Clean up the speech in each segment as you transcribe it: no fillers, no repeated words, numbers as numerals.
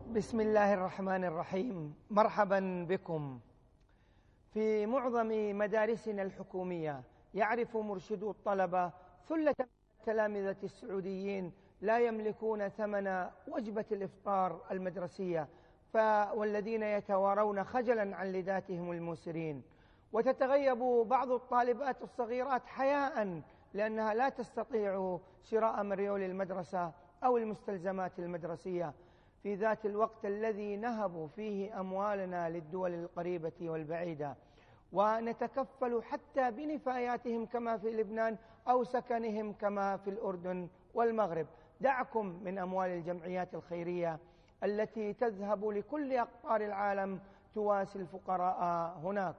بسم الله الرحمن الرحيم. مرحبا بكم. في معظم مدارسنا الحكومية يعرف مرشدو الطلبة ثلة من التلامذة السعوديين لا يملكون ثمن وجبة الإفطار المدرسية والذين يتوارون خجلا عن لذاتهم الموسرين، وتتغيب بعض الطالبات الصغيرات حياء لأنها لا تستطيع شراء مريول المدرسة أو المستلزمات المدرسية، في ذات الوقت الذي نهب فيه أموالنا للدول القريبة والبعيدة، ونتكفل حتى بنفاياتهم كما في لبنان أو سكنهم كما في الأردن والمغرب. دعكم من أموال الجمعيات الخيرية التي تذهب لكل أقطار العالم تواسي الفقراء هناك.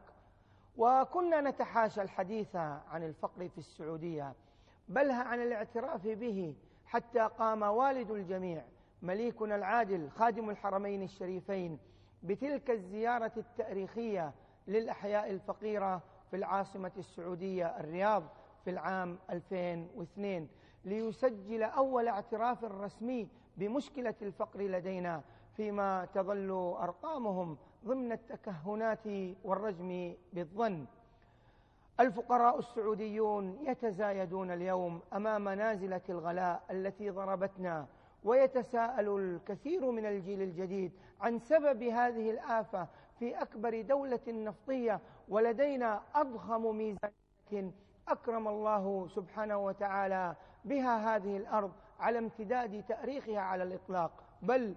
وكنا نتحاشى الحديث عن الفقر في السعودية، بل عن الاعتراف به، حتى قام والد الجميع مليكنا العادل خادم الحرمين الشريفين بتلك الزيارة التاريخية للأحياء الفقيرة في العاصمة السعودية الرياض في العام 2002 ليسجل أول اعتراف رسمي بمشكلة الفقر لدينا، فيما تظل أرقامهم ضمن التكهنات والرجم بالظن. الفقراء السعوديون يتزايدون اليوم أمام نازلة الغلاء التي ضربتنا، ويتساءل الكثير من الجيل الجديد عن سبب هذه الآفة في أكبر دولة نفطية ولدينا أضخم ميزانية أكرم الله سبحانه وتعالى بها هذه الأرض على امتداد تاريخها على الإطلاق، بل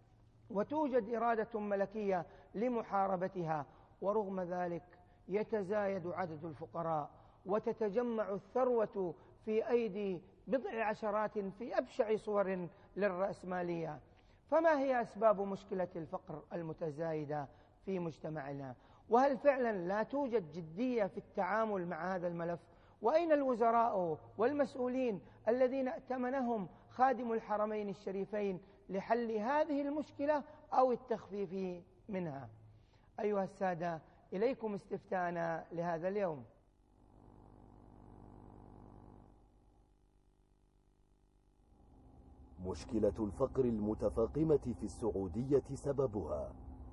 وتوجد إرادة ملكية لمحاربتها. ورغم ذلك يتزايد عدد الفقراء وتتجمع الثروة في أيدي بضع عشرات في أبشع صور للرأسمالية. فما هي أسباب مشكلة الفقر المتزايدة في مجتمعنا؟ وهل فعلا لا توجد جدية في التعامل مع هذا الملف؟ وأين الوزراء والمسؤولين الذين ائتمنهم خادم الحرمين الشريفين لحل هذه المشكلة أو التخفيف منها؟ أيها السادة، إليكم استفتاءنا لهذا اليوم. مشكلة الفقر المتفاقمة في السعودية سببها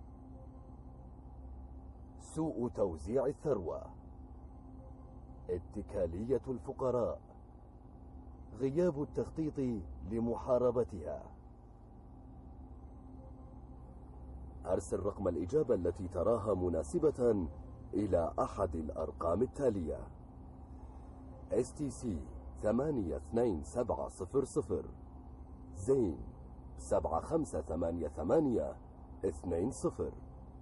سوء توزيع الثروة، اتكالية الفقراء، غياب التخطيط لمحاربتها. أرسل رقم الإجابة التي تراها مناسبة إلى أحد الأرقام التالية: STC 82700 زين 758820.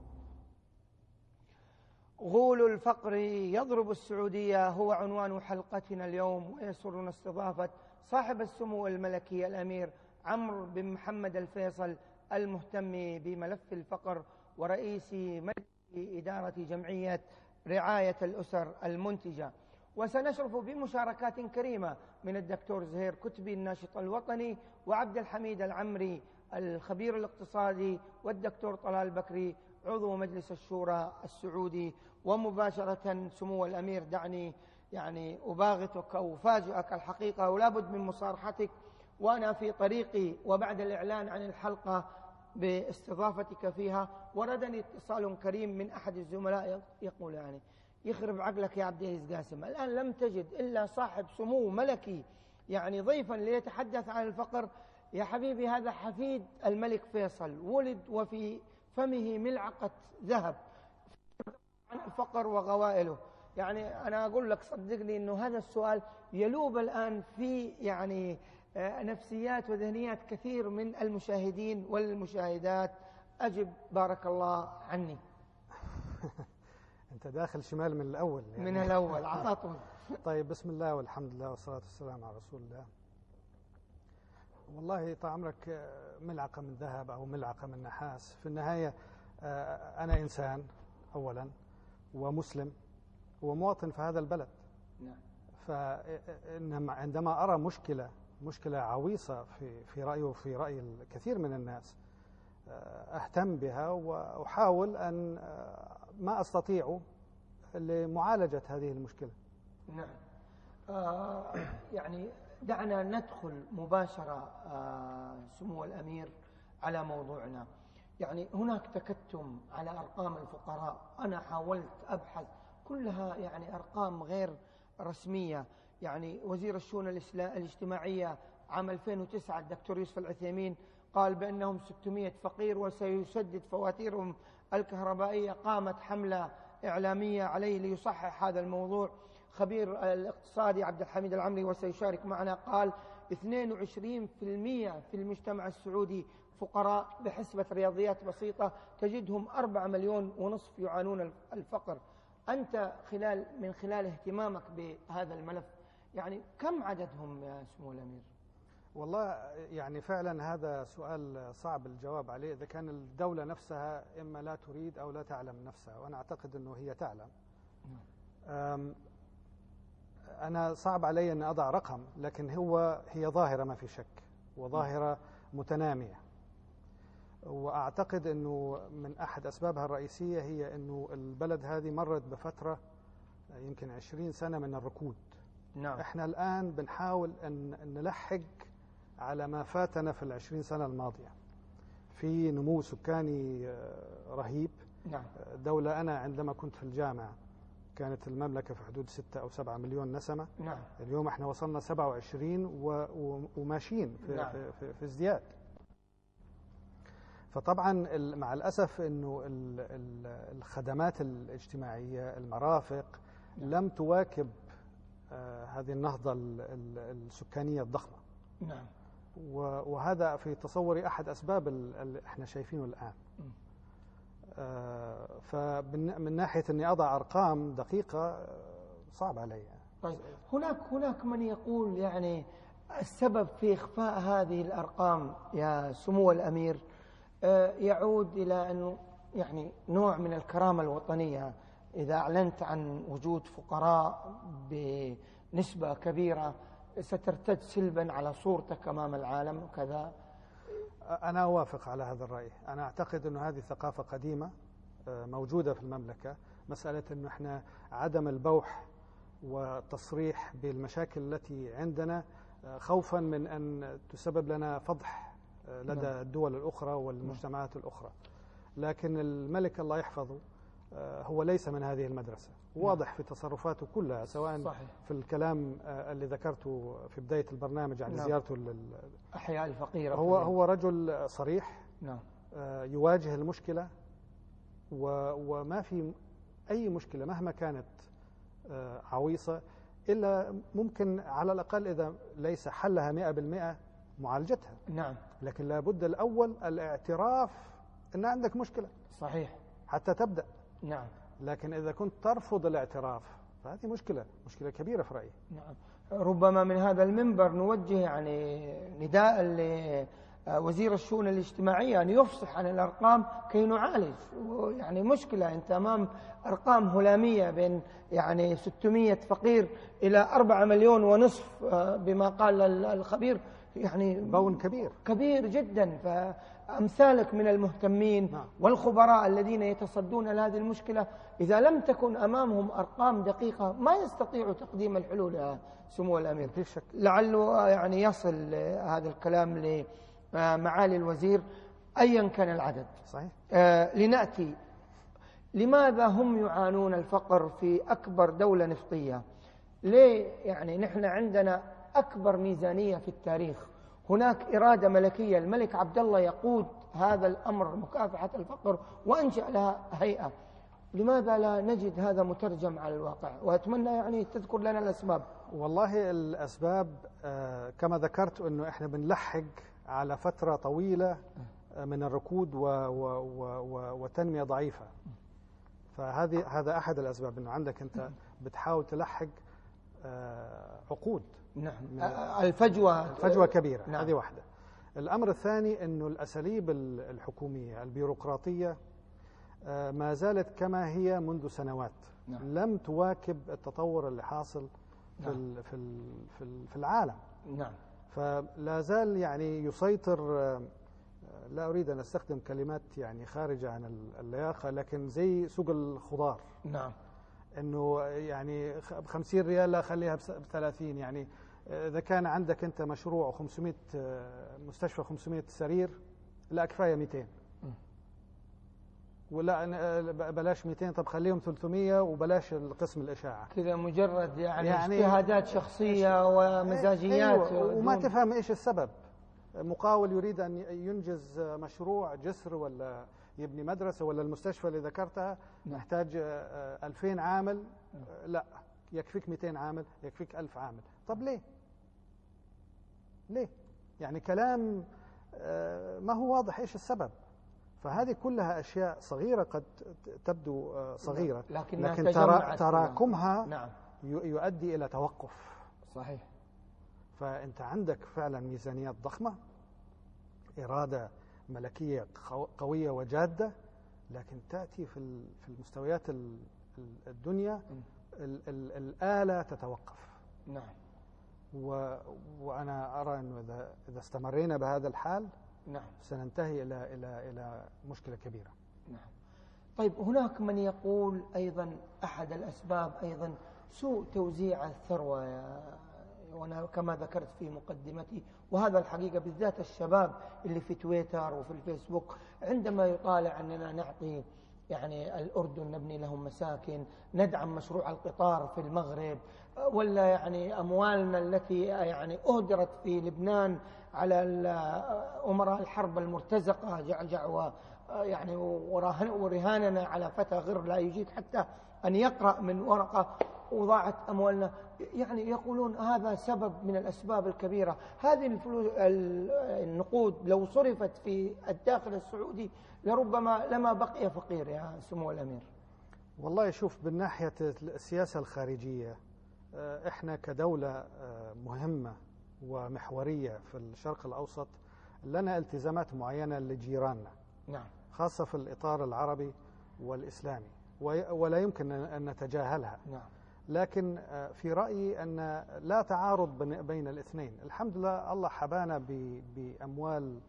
غول الفقر يضرب السعودية هو عنوان حلقتنا اليوم، ويسرنا استضافة صاحب السمو الملكي الأمير عمرو بن محمد الفيصل المهتم بملف الفقر ورئيس مجلس إدارة جمعية رعاية الأسر المنتجة. وسنشرف بمشاركات كريمة من الدكتور زهير كتبي الناشط الوطني، وعبد الحميد العمري الخبير الاقتصادي، والدكتور طلال بكري عضو مجلس الشورى السعودي. ومباشرة سمو الأمير، دعني أباغتك أو أفاجئك الحقيقة، ولا بد من مصارحتك وأنا في طريقي وبعد الإعلان عن الحلقة باستضافتك فيها وردني اتصال كريم من أحد الزملاء يقول يخرب عقلك يا عبد العزيز قاسم، الآن لم تجد إلا صاحب سمو ملكي ضيفا ليتحدث عن الفقر. يا حبيبي، هذا حفيد الملك فيصل، ولد وفي فمه ملعقة ذهب عن الفقر وغوائله. أنا أقول لك صدقني أنه هذا السؤال يلوب الآن في نفسيات وذهنيات كثير من المشاهدين والمشاهدات. أجب بارك الله عني. أنت داخل شمال من الأول من الأول عطاطون. طيب، بسم الله والحمد لله والصلاة والسلام على رسول الله. والله طال عمرك، ملعقة من ذهب أو ملعقة من نحاس، في النهاية أنا إنسان أولا ومسلم ومواطن في هذا البلد. فعندما أرى مشكلة عويصة في رأيي وفي رأي الكثير من الناس، أهتم بها وأحاول أن ما أستطيع لمعالجة هذه المشكلة. نعم. دعنا ندخل مباشرة سمو الأمير على موضوعنا. يعني هناك تكتم على أرقام الفقراء، أنا حاولت أبحث كلها يعني أرقام غير رسمية. يعني وزير الشؤون الاجتماعية عام 2009 الدكتور يوسف العثيمين قال بأنهم 600 فقير وسيسدد فواتيرهم الكهربائية. قامت حملة إعلامية عليه ليصحح هذا الموضوع. خبير الاقتصادي عبد الحميد العمري وسيشارك معنا قال 22% في المجتمع السعودي فقراء. بحسبة رياضيات بسيطة تجدهم 4.5 مليون يعانون الفقر. أنت من خلال اهتمامك بهذا الملف، يعني كم عددهم يا سمو الأمير؟ والله يعني فعلا هذا سؤال صعب الجواب عليه، إذا كان الدولة نفسها إما لا تريد أو لا تعلم نفسها، وأنا أعتقد أنه هي تعلم. أنا صعب علي أن أضع رقم، لكن هي ظاهرة ما في شك، وظاهرة متنامية. وأعتقد أنه من أحد أسبابها الرئيسية هي أنه البلد هذه مرت بفترة يمكن 20 سنة من الركود. نعم. إحنا الآن بنحاول أن نلحق على ما فاتنا في 20 سنة الماضية. في نمو سكاني رهيب. نعم. دولة أنا عندما كنت في الجامعة كانت المملكة في حدود 6 أو 7 مليون نسمة. نعم. اليوم احنا وصلنا 27 وماشيين نعم. في ازدياد. فطبعا مع الأسف أنه الخدمات الاجتماعية المرافق لم تواكب هذه النهضة السكانية الضخمة. نعم. وهذا في تصوري أحد أسباب اللي احنا شايفينه الآن. فمن ناحية أني أضع أرقام دقيقة صعب علي. طيب هناك من يقول يعني السبب في إخفاء هذه الأرقام يا سمو الأمير يعود إلى أنه يعني نوع من الكرامة الوطنية. إذا أعلنت عن وجود فقراء بنسبة كبيرة سترتد سلبا على صورتك أمام العالم وكذا. أنا أوافق على هذا الرأي. أنا أعتقد أن هذه ثقافة قديمة موجودة في المملكة، مسألة أن احنا عدم البوح والتصريح بالمشاكل التي عندنا خوفا من أن تسبب لنا فضح لدى الدول الأخرى والمجتمعات الأخرى. لكن الملك الله يحفظه هو ليس من هذه المدرسة، واضح في تصرفاته كلها، سواء صحيح. في الكلام اللي ذكرته في بداية البرنامج عن زيارته أحياء الفقيرة. هو رجل صريح. نعم. يواجه المشكلة، وما في أي مشكلة مهما كانت عويصة إلا ممكن على الأقل إذا ليس حلها 100% معالجتها. نعم. لكن لابد الأول الاعتراف أن عندك مشكلة. صحيح. حتى تبدأ. نعم. لكن إذا كنت ترفض الاعتراف فهذه مشكلة كبيرة في رأيي. نعم. ربما من هذا المنبر نوجه يعني نداء لوزير الشؤون الاجتماعية أن يفصح عن الأرقام كي نعالج. يعني مشكلة أنت أمام أرقام هلامية بين يعني 600 فقير إلى 4.5 مليون بما قال الخبير، يعني بون كبير جدا. فأمثالك من المهتمين والخبراء الذين يتصدون لهذه المشكلة إذا لم تكن أمامهم أرقام دقيقة ما يستطيعوا تقديم الحلول يا سمو الأمير. لعله يعني يصل هذا الكلام لمعالي الوزير أيا كان العدد. صحيح. لنأتي لماذا هم يعانون الفقر في أكبر دولة نفطية؟ ليه يعني نحن عندنا أكبر ميزانية في التاريخ، هناك إرادة ملكية، الملك عبد الله يقود هذا الأمر مكافحة الفقر وأنشأ لها هيئة، لماذا لا نجد هذا مترجم على الواقع؟ وأتمنى يعني تذكر لنا الأسباب. والله الأسباب كما ذكرت أنه إحنا بنلحق على فترة طويلة من الركود وتنمية ضعيفة. هذا أحد الأسباب، أنه عندك أنت بتحاول تلحق عقود. نعم. الفجوة كبيرة. نعم. هذه واحدة. الأمر الثاني أنه الأساليب الحكومية البيروقراطية ما زالت كما هي منذ سنوات. نعم. لم تواكب التطور اللي حاصل في العالم. نعم. فلا زال يعني يسيطر، لا أريد أن أستخدم كلمات يعني خارجة عن اللياقة، لكن زي سوق الخضار. نعم. أنه يعني ب50 ريال لا خليها ب30. يعني إذا كان عندك أنت مشروع 500 مستشفى 500 سرير، لا كفاية 200. ولا بلاش 200، طب خليهم 300 وبلاش القسم الإشاعة. كذا مجرد يعني اجتهادات شخصية ومزاجيات. أيوة، وما تفهم إيش السبب. مقاول يريد أن ينجز مشروع جسر ولا يبني مدرسة ولا المستشفى اللي ذكرتها محتاج 2000 عامل، لا يكفيك 200 عامل، يكفيك 1000 عامل. طب ليه؟ يعني كلام ما هو واضح إيش السبب. فهذه كلها أشياء صغيرة قد تبدو صغيرة، لكن تراكمها نعم. يؤدي إلى توقف. صحيح. فأنت عندك فعلا ميزانيات ضخمة، إرادة ملكية قوية وجادة، لكن تأتي في المستويات الدنيا الآلة تتوقف. نعم. وأنا أرى أنه إذا استمرينا بهذا الحال نعم سننتهي إلى مشكلة كبيرة. نعم. طيب هناك من يقول أيضا أحد الأسباب أيضا سوء توزيع الثروة، وأنا كما ذكرت في مقدمتي، وهذا الحقيقة بالذات الشباب اللي في تويتر وفي الفيسبوك عندما يطالع أننا نعطي يعني الأردن نبني لهم مساكن، ندعم مشروع القطار في المغرب، ولا يعني أموالنا التي يعني أهدرت في لبنان على أمراء الحرب المرتزقة جعجع يعني ورهاننا على فتى غر لا يجيد حتى أن يقرأ من ورقة، وضاعت أموالنا. يعني يقولون هذا سبب من الأسباب الكبيرة. هذه النقود لو صرفت في الداخل السعودي لربما لما بقي فقير يا سمو الأمير. والله شوف، من ناحية السياسة الخارجية إحنا كدولة مهمة ومحورية في الشرق الأوسط لنا التزامات معينة لجيراننا. نعم. خاصة في الإطار العربي والإسلامي، ولا يمكن أن نتجاهلها. نعم. لكن في رأيي أن لا تعارض بين الاثنين. الحمد لله الله حبانا بأموال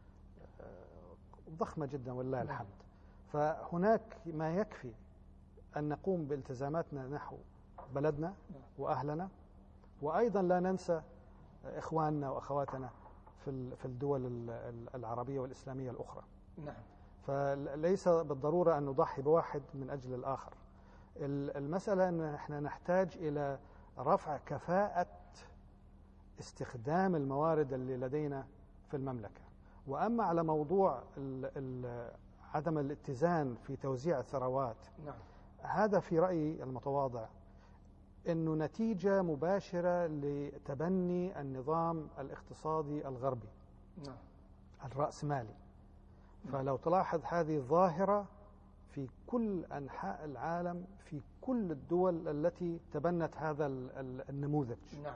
ضخمة جدا والله الحمد. فهناك ما يكفي أن نقوم بالتزاماتنا نحو بلدنا وأهلنا، وأيضا لا ننسى إخواننا وأخواتنا في الدول العربية والإسلامية الأخرى. نعم. فليس بالضرورة أن نضحي بواحد من أجل الآخر. المسألة أن احنا نحتاج إلى رفع كفاءة استخدام الموارد اللي لدينا في المملكة. وأما على موضوع عدم الاتزان في توزيع الثروات، نعم. هذا في رأيي المتواضع أنه نتيجة مباشرة لتبني النظام الاقتصادي الغربي. نعم. الرأسمالي. فلو تلاحظ هذه ظاهرة في كل أنحاء العالم، في كل الدول التي تبنت هذا النموذج. نعم.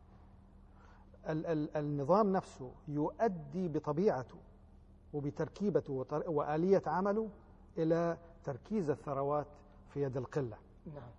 النظام نفسه يؤدي بطبيعته وبتركيبته وآلية عمله إلى تركيز الثروات في يد القلة. نعم.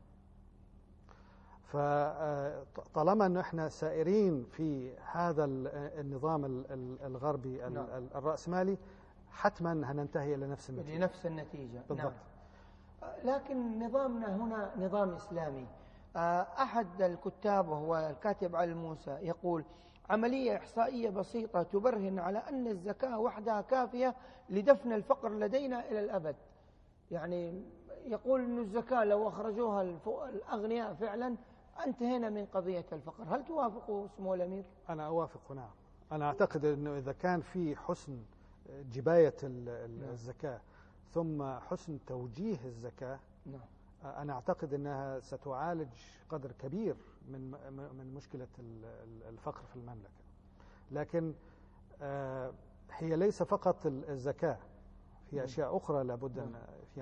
فطالما أنه إحنا سائرين في هذا النظام الغربي الرأسمالي، حتما هننتهي إلى نفس النتيجة. لنفس النتيجة. بالضبط. نعم. لكن نظامنا هنا نظام إسلامي. أحد الكتاب وهو الكاتب علي موسى يقول: عملية إحصائية بسيطة تبرهن على أن الزكاة وحدها كافية لدفن الفقر لدينا إلى الأبد. يعني يقول أن الزكاة لو أخرجوها الأغنياء فعلا انتهينا من قضية الفقر. هل توافقوا سمو الأمير؟ أنا أوافق. نعم. أنا أعتقد أنه إذا كان في حسن جباية الزكاة ثم حسن توجيه الزكاة، نعم، أنا أعتقد أنها ستعالج قدر كبير من مشكلة الفقر في المملكة. لكن هي ليس فقط الزكاة، في أشياء أخرى لابد أن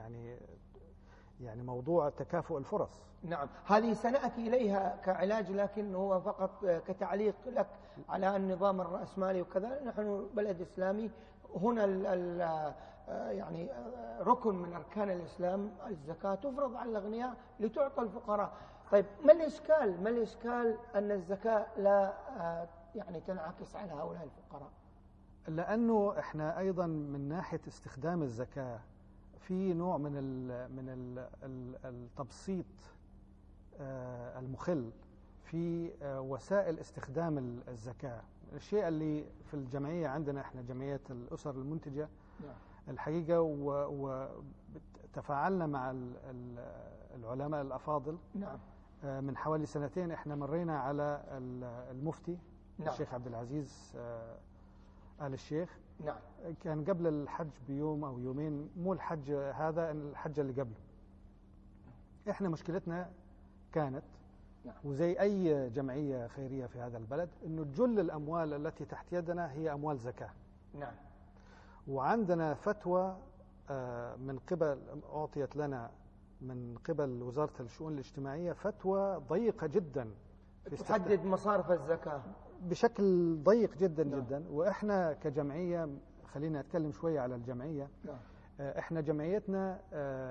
يعني موضوع تكافؤ الفرص. نعم، هذه سنأتي إليها كعلاج، لكن هو فقط كتعليق لك على النظام الرأسمالي وكذا. نحن بلد إسلامي، هنا يعني ركن من أركان الإسلام الزكاة تفرض على الأغنياء لتعطى الفقراء. طيب ما الإشكال أن الزكاة لا يعني تنعكس على هؤلاء الفقراء؟ لأنه إحنا أيضا من ناحية استخدام الزكاة في نوع من التبسيط المخل في وسائل استخدام الزكاة. الشيء اللي في الجمعية عندنا احنا جمعية الأسر المنتجة نعم. الحقيقة وتفاعلنا مع العلماء الأفاضل. نعم. من حوالي سنتين احنا مرينا على المفتي. نعم. الشيخ عبد العزيز آل الشيخ. نعم. كان قبل الحج بيوم أو يومين، مو الحج هذا، الحج اللي قبله. احنا مشكلتنا كانت نعم. وزي أي جمعية خيرية في هذا البلد إنه جل الأموال التي تحت يدنا هي أموال زكاة. نعم. وعندنا فتوى من قبل أعطيت لنا من قبل وزارة الشؤون الاجتماعية، فتوى ضيقة جدا تحدد مصارف الزكاة بشكل ضيق جدا. نعم. جدا. وإحنا كجمعية، خلينا أتكلم شوية على الجمعية. نعم. إحنا جمعيتنا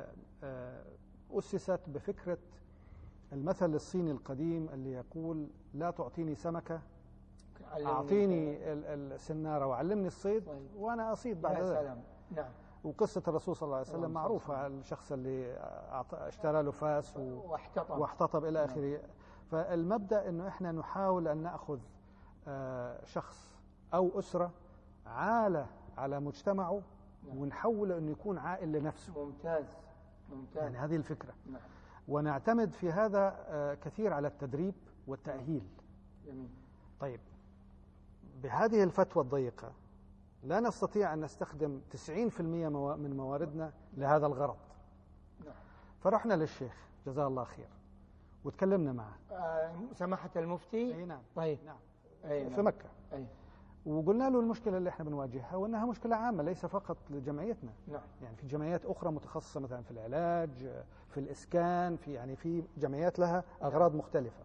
أسست بفكرة المثل الصيني القديم اللي يقول: لا تعطيني سمكة، أعطيني السنارة وعلمني الصيد وأنا أصيد بعد ذلك. نعم. وقصة الرسول صلى الله عليه وسلم معروفة، الشخص اللي اشترى له فاس واحتطب إلى آخره. فالمبدأ أنه إحنا نحاول أن نأخذ شخص أو أسرة عالة على مجتمعه ونحوله أنه يكون عائل لنفسه. ممتاز. يعني هذه الفكرة. نعم. ونعتمد في هذا كثير على التدريب والتأهيل. جميل. طيب، بهذه الفتوى الضيقة لا نستطيع أن نستخدم 90% من مواردنا لهذا الغرض. نعم. فرحنا للشيخ جزاه الله خير وتكلمنا معه. سماحة المفتي. أي نعم. طيب. نعم. أي في مكة. أي. وقلنا له المشكلة اللي احنا بنواجهها وأنها مشكلة عامة ليس فقط لجمعيتنا. نعم. يعني في جمعيات أخرى متخصصة مثلا في العلاج، في الإسكان، في جمعيات لها أغراض مختلفة.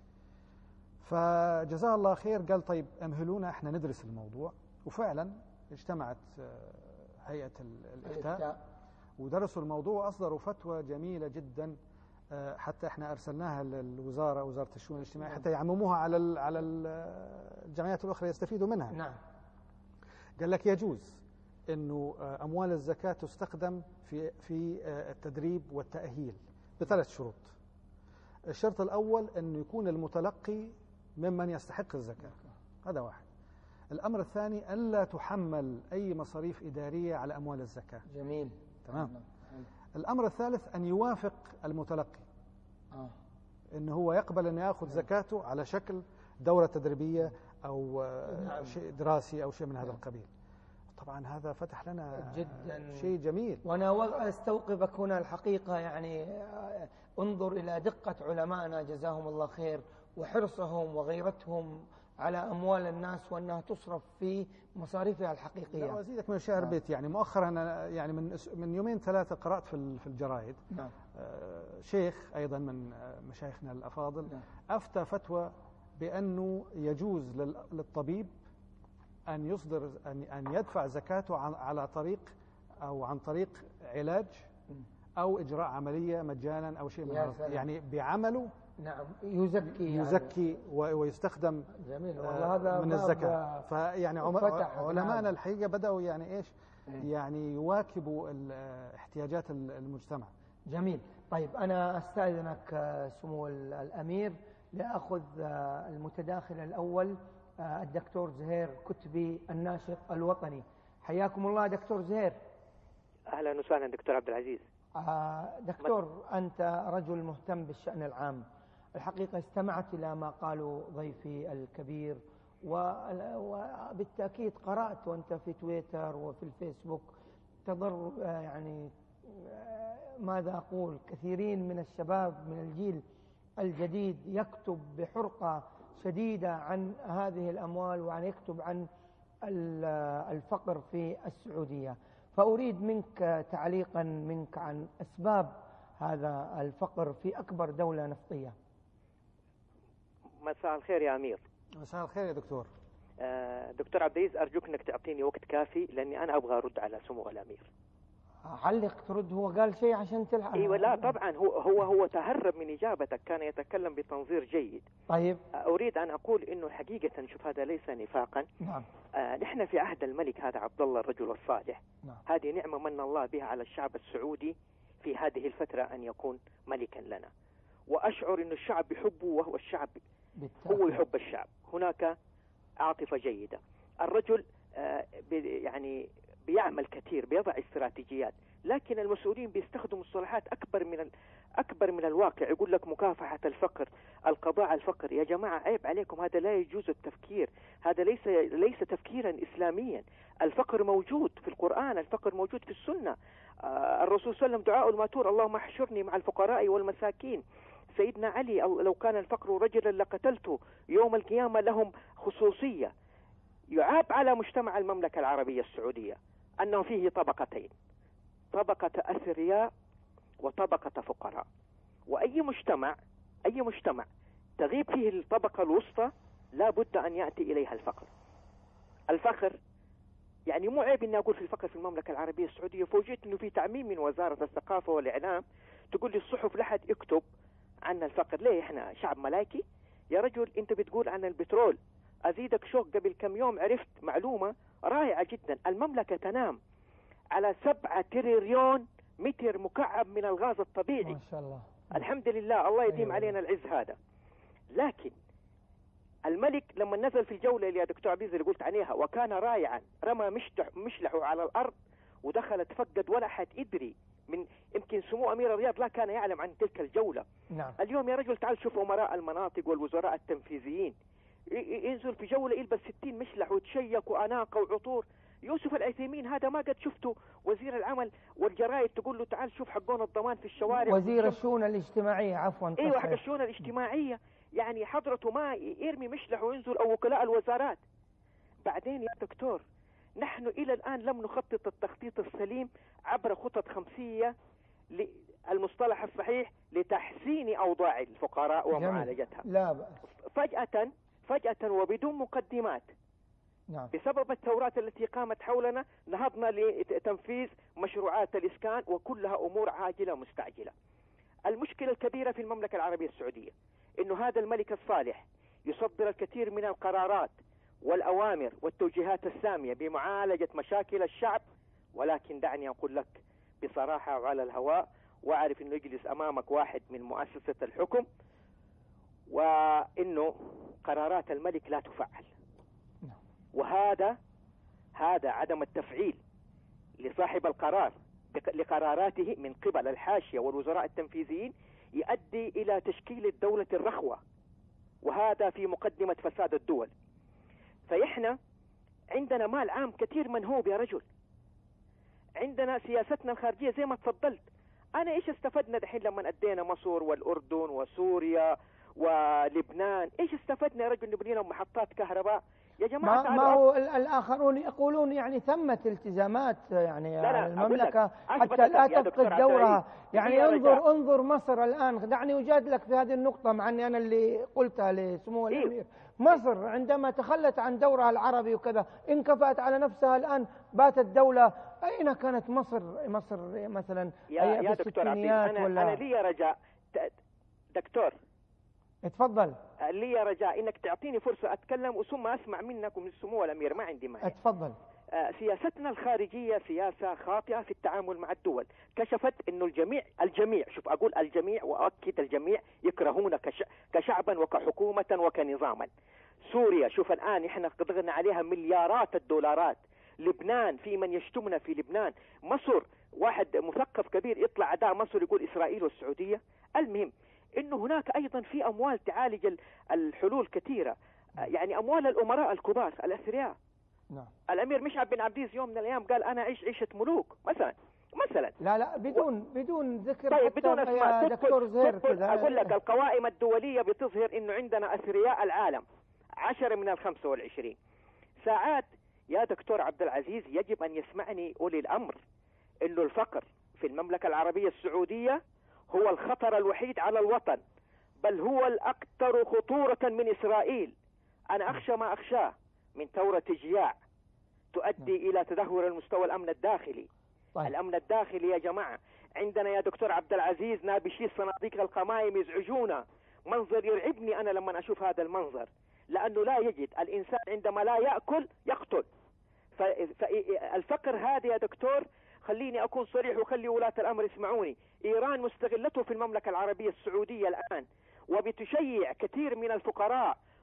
فجزاه الله خير قال: طيب امهلونا احنا ندرس الموضوع. وفعلا اجتمعت هيئة الإفتاء ودرسوا الموضوع وأصدروا فتوى جميلة جدا، حتى احنا أرسلناها للوزارة، وزارة الشؤون الاجتماعية، حتى يعمموها على الجمعيات الأخرى يستفيدوا منها. نعم. قال لك يجوز إنه أموال الزكاة تستخدم في التدريب والتأهيل بثلاث شروط. الشرط الأول أن يكون المتلقي ممن يستحق الزكاة، هذا واحد. الأمر الثاني ألا تحمل أي مصاريف إدارية على أموال الزكاة. جميل. تمام. الأمر الثالث أن يوافق المتلقي أنه هو يقبل أن يأخذ زكاته على شكل دورة تدريبية أو شيء دراسي أو شيء من هذا القبيل. طبعا هذا فتح لنا جدا شيء جميل. وأنا أستوقفك هنا الحقيقة، يعني انظر إلى دقة علمائنا جزاهم الله خير وحرصهم وغيرتهم على أموال الناس وأنها تصرف في مصاريفها الحقيقية. لا، وأزيدك من الشعر بيت، يعني مؤخرا يعني من يومين ثلاثة قرأت في الجرائد. نعم. شيخ أيضا من مشايخنا الأفاضل. نعم. أفتى فتوى بأنه يجوز للطبيب أن يصدر أن يدفع زكاته على طريق أو عن طريق علاج أو إجراء عملية مجانا أو شيء من هذا، يعني بعمله. نعم. يزكي ويستخدم. جميل. والله هذا من الزكاة. فيعني علماءنا الحقيقة بدأوا يعني إيش يعني يواكبوا احتياجات المجتمع. جميل. طيب أنا أستأذنك سمو الأمير لأخذ المتداخل الأول، الدكتور زهير كتبي الناشط الوطني. حياكم الله دكتور زهير. أهلا وسهلا دكتور عبد العزيز. دكتور، أنت رجل مهتم بالشأن العام. الحقيقة استمعت إلى ما قالوا ضيفي الكبير، وبالتأكيد قرأت وأنت في تويتر وفي الفيسبوك تضر يعني ماذا أقول، كثيرين من الشباب من الجيل الجديد يكتب بحرقة شديدة عن هذه الأموال وعن يكتب عن الفقر في السعودية. فأريد منك تعليقا منك عن أسباب هذا الفقر في أكبر دولة نفطية. مساء الخير يا أمير. مساء الخير يا دكتور. دكتور عبد العزيز، أرجوك أنك تعطيني وقت كافي لأني أنا أبغى أرد على سمو الأمير. علق ترد، هو قال شيء عشان تلحق. ايوه، لا طبعا هو تهرب من اجابتك، كان يتكلم بتنظير جيد. طيب. اريد ان اقول انه حقيقه شوف هذا ليس نفاقا. نعم. نحن في عهد الملك هذا عبد الله الرجل الصالح. نعم. هذه نعمه من الله بها على الشعب السعودي في هذه الفتره ان يكون ملكا لنا، واشعر انه الشعب يحبه وهو الشعب هو يحب الشعب. هناك عاطفة جيدة. الرجل يعني بيعمل كثير، بيضع استراتيجيات، لكن المسؤولين بيستخدموا مصطلحات أكبر من الواقع. يقول لك مكافحة الفقر، القضاء على الفقر. يا جماعة عيب عليكم، هذا لا يجوز التفكير، هذا ليس تفكيرا إسلاميا. الفقر موجود في القرآن، الفقر موجود في السنة. الرسول صلى الله عليه وسلم دعاء الماتور اللهم احشرني مع الفقراء والمساكين. سيدنا علي لو كان الفقر رجلا لقتلته، يوم القيامة لهم خصوصية. يعاب على مجتمع المملكة العربية السعودية أنه فيه طبقتين، طبقة أثرياء وطبقة فقراء. وأي مجتمع تغيب فيه الطبقة الوسطى لا بد أن يأتي إليها الفقر. يعني مو عيب إني أقول في الفقر في المملكة العربية السعودية. فوجئت إنه في تعميم من وزارة الثقافة والإعلام تقول لي الصحف لا حد يكتب عن الفقر. ليه؟ إحنا شعب ملاكي؟ يا رجل أنت بتقول عن البترول. أزيدك شوق، قبل كم يوم عرفت معلومة رائعة جدا. المملكة تنام على 7 تريليون متر مكعب من الغاز الطبيعي. ما شاء الله. الحمد لله، الله يديم علينا العز هذا. لكن الملك لما نزل في الجولة اللي يا دكتور عبد العزيز اللي قلت عليها وكان رائعا، رمى مشلحه على الأرض ودخل تفقد ولا حد يدري. من يمكن سمو أمير الرياض لا كان يعلم عن تلك الجولة. نعم. اليوم يا رجل تعال شوف أمراء المناطق والوزراء التنفيذيين ينزل في جولة يلبس 60 مشلح وتشيك وأناقة وعطور. يوسف العثيمين هذا ما قد شفته وزير العمل، والجرائد تقول له تعال شوف حقون الضمان في الشوارع. وزير الشؤون الاجتماعية، عفوا. ايوه حق الشؤون الاجتماعية. يعني حضرته ما يرمي مشلح وينزل، او وكلاء الوزارات. بعدين يا دكتور نحن الى الان لم نخطط التخطيط السليم عبر خطط خمسية، المصطلح الصحيح لتحسين اوضاع الفقراء ومعالجتها. لا بأس. فجأة وبدون مقدمات. نعم. بسبب الثورات التي قامت حولنا نهضنا لتنفيذ مشروعات الإسكان، وكلها أمور عاجلة مستعجلة. المشكلة الكبيرة في المملكة العربية السعودية إنه هذا الملك الصالح يصدر الكثير من القرارات والأوامر والتوجيهات السامية بمعالجة مشاكل الشعب، ولكن دعني أقول لك بصراحة وعلى الهواء، وأعرف إنه يجلس أمامك واحد من مؤسسة الحكم، وإنه قرارات الملك لا تفعل. وهذا عدم التفعيل لصاحب القرار لقراراته من قبل الحاشية والوزراء التنفيذيين يؤدي إلى تشكيل الدولة الرخوة، وهذا في مقدمة فساد الدول. فإحنا عندنا مال عام كثير منهوب يا رجل، عندنا سياستنا الخارجية زي ما تفضلت. أنا إيش استفدنا دحين لما أدينا مصر والأردن وسوريا ولبنان؟ إيش استفدنا يا رجل؟ نبني لهم محطات كهرباء يا جماعة. ما هو الآخرون يقولون يعني ثمة التزامات يعني على المملكة حتى لا تفقد دورها. يعني انظر مصر الآن. دعني أجادلك في هذه النقطة، مع أني أنا اللي قلتها لسمو الأمير. مصر عندما تخلت عن دورها العربي وكذا انكفأت على نفسها، الآن باتت دولة. أين كانت مصر مثلا يا دكتور عبد أنا لي رجاء دكتور، اتفضل. لي رجاء انك تعطيني فرصة اتكلم ثم اسمع منك ومن سمو الامير، ما عندي مانع. اتفضل. سياستنا الخارجية سياسة خاطئة في التعامل مع الدول. كشفت انه الجميع شوف اقول الجميع واؤكد الجميع يكرهون كشعبا وكحكومة وكنظاما. سوريا شوف الان احنا قدرنا عليها مليارات الدولارات. لبنان في من يشتمنا في لبنان. مصر واحد مثقف كبير يطلع أداء مصر يقول إسرائيل والسعودية. المهم إنه هناك أيضا في أموال تعالج الحلول كثيرة، يعني أموال الأمراء الكبار الأثرياء. نعم. الأمير مشعب بن عبد العزيز يوم من الأيام قال أنا أعيش عيشة ملوك مثلا. لا بدون ذكر. طيب بدون اسماء. دكتور زهير كذا أقول لك القوائم الدولية بتظهر إنه عندنا أثرياء العالم 10 من 25 ساعات. يا دكتور عبد العزيز يجب أن يسمعني أولي الأمر إنه الفقر في المملكة العربية السعودية هو الخطر الوحيد على الوطن، بل هو الأكثر خطورة من إسرائيل. أنا أخشى ما أخشاه من ثورة جياع تؤدي إلى تدهور المستوى الأمن الداخلي. طيب. الأمن الداخلي يا جماعة عندنا يا دكتور عبد العزيز نابشي صناديق القمائم يزعجونا. منظر يرعبني أنا لما أشوف هذا المنظر، لأنه لا يجد الإنسان عندما لا يأكل يقتل. فالفقر هذا يا دكتور، خليني أكون صريح وخلي ولاة الأمر يسمعوني، إيران مستغلته في المملكة العربية السعودية الآن، وبتشيع كثير من الفقراء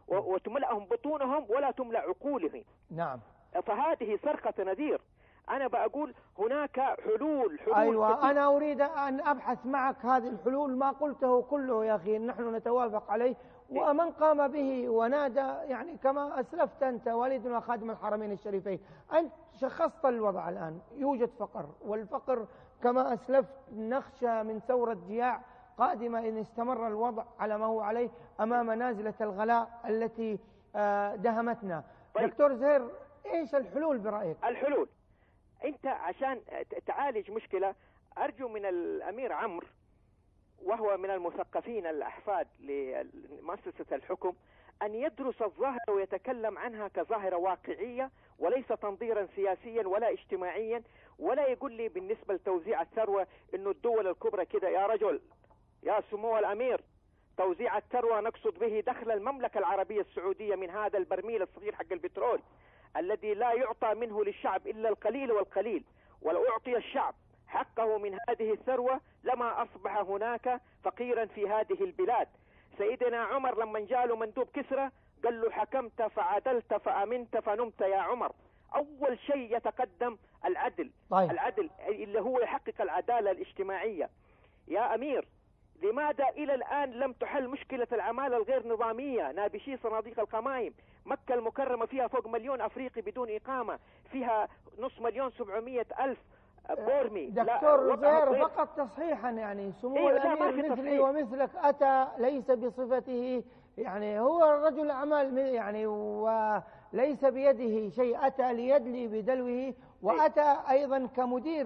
وتملأهم بطونهم ولا تملأ عقولهم. نعم. فهذه صرخة نذير. أنا بقول هناك حلول أيوة كثير. أنا أريد أن أبحث معك هذه الحلول، ما قلته كله يا أخي نحن نتوافق عليه، ومن قام به ونادى يعني كما أسلفت أنت والدنا خادم الحرمين الشريفين، أنت شخصت الوضع الآن، يوجد فقر، والفقر كما أسلفت نخشى من ثورة جياع قادمة إن استمر الوضع على ما هو عليه أمام نازلة الغلاء التي دهمتنا. طيب. دكتور زهير إيش الحلول برأيك؟ الحلول أنت عشان تعالج مشكلة، أرجو من الأمير عمرو وهو من المثقفين الأحفاد لمؤسسة الحكم أن يدرس الظاهرة ويتكلم عنها كظاهرة واقعية وليس تنظيرا سياسيا ولا اجتماعيا، ولا يقول لي بالنسبة لتوزيع الثروة إنه الدول الكبرى كده. يا رجل يا سمو الأمير، توزيع الثروة نقصد به دخل المملكة العربية السعودية من هذا البرميل الصغير حق البترول الذي لا يعطى منه للشعب إلا القليل والقليل، ولو أعطي الشعب حقه من هذه الثروة لما أصبح هناك فقيرا في هذه البلاد. سيدنا عمر لما جاء مندوب كسرى قال له حكمت فعدلت فأمنت فنمت يا عمر. أول شيء يتقدم العدل. طيب. العدل اللي هو يحقق العدالة الاجتماعية. يا أمير، لماذا إلى الآن لم تحل مشكلة العمالة الغير نظامية؟ نابشي صناديق القمائم، مكة المكرمة فيها فوق 1,000,000 أفريقي بدون إقامة، فيها 500,000 بورمي. دكتور زهير فقط تصحيحا، يعني سمو الأمير مثلي ومثلك أتى ليس بصفته، يعني هو الرجل أعمال يعني وليس بيده شيء، أتى ليدلي بدلوه، وأتى أيضا كمدير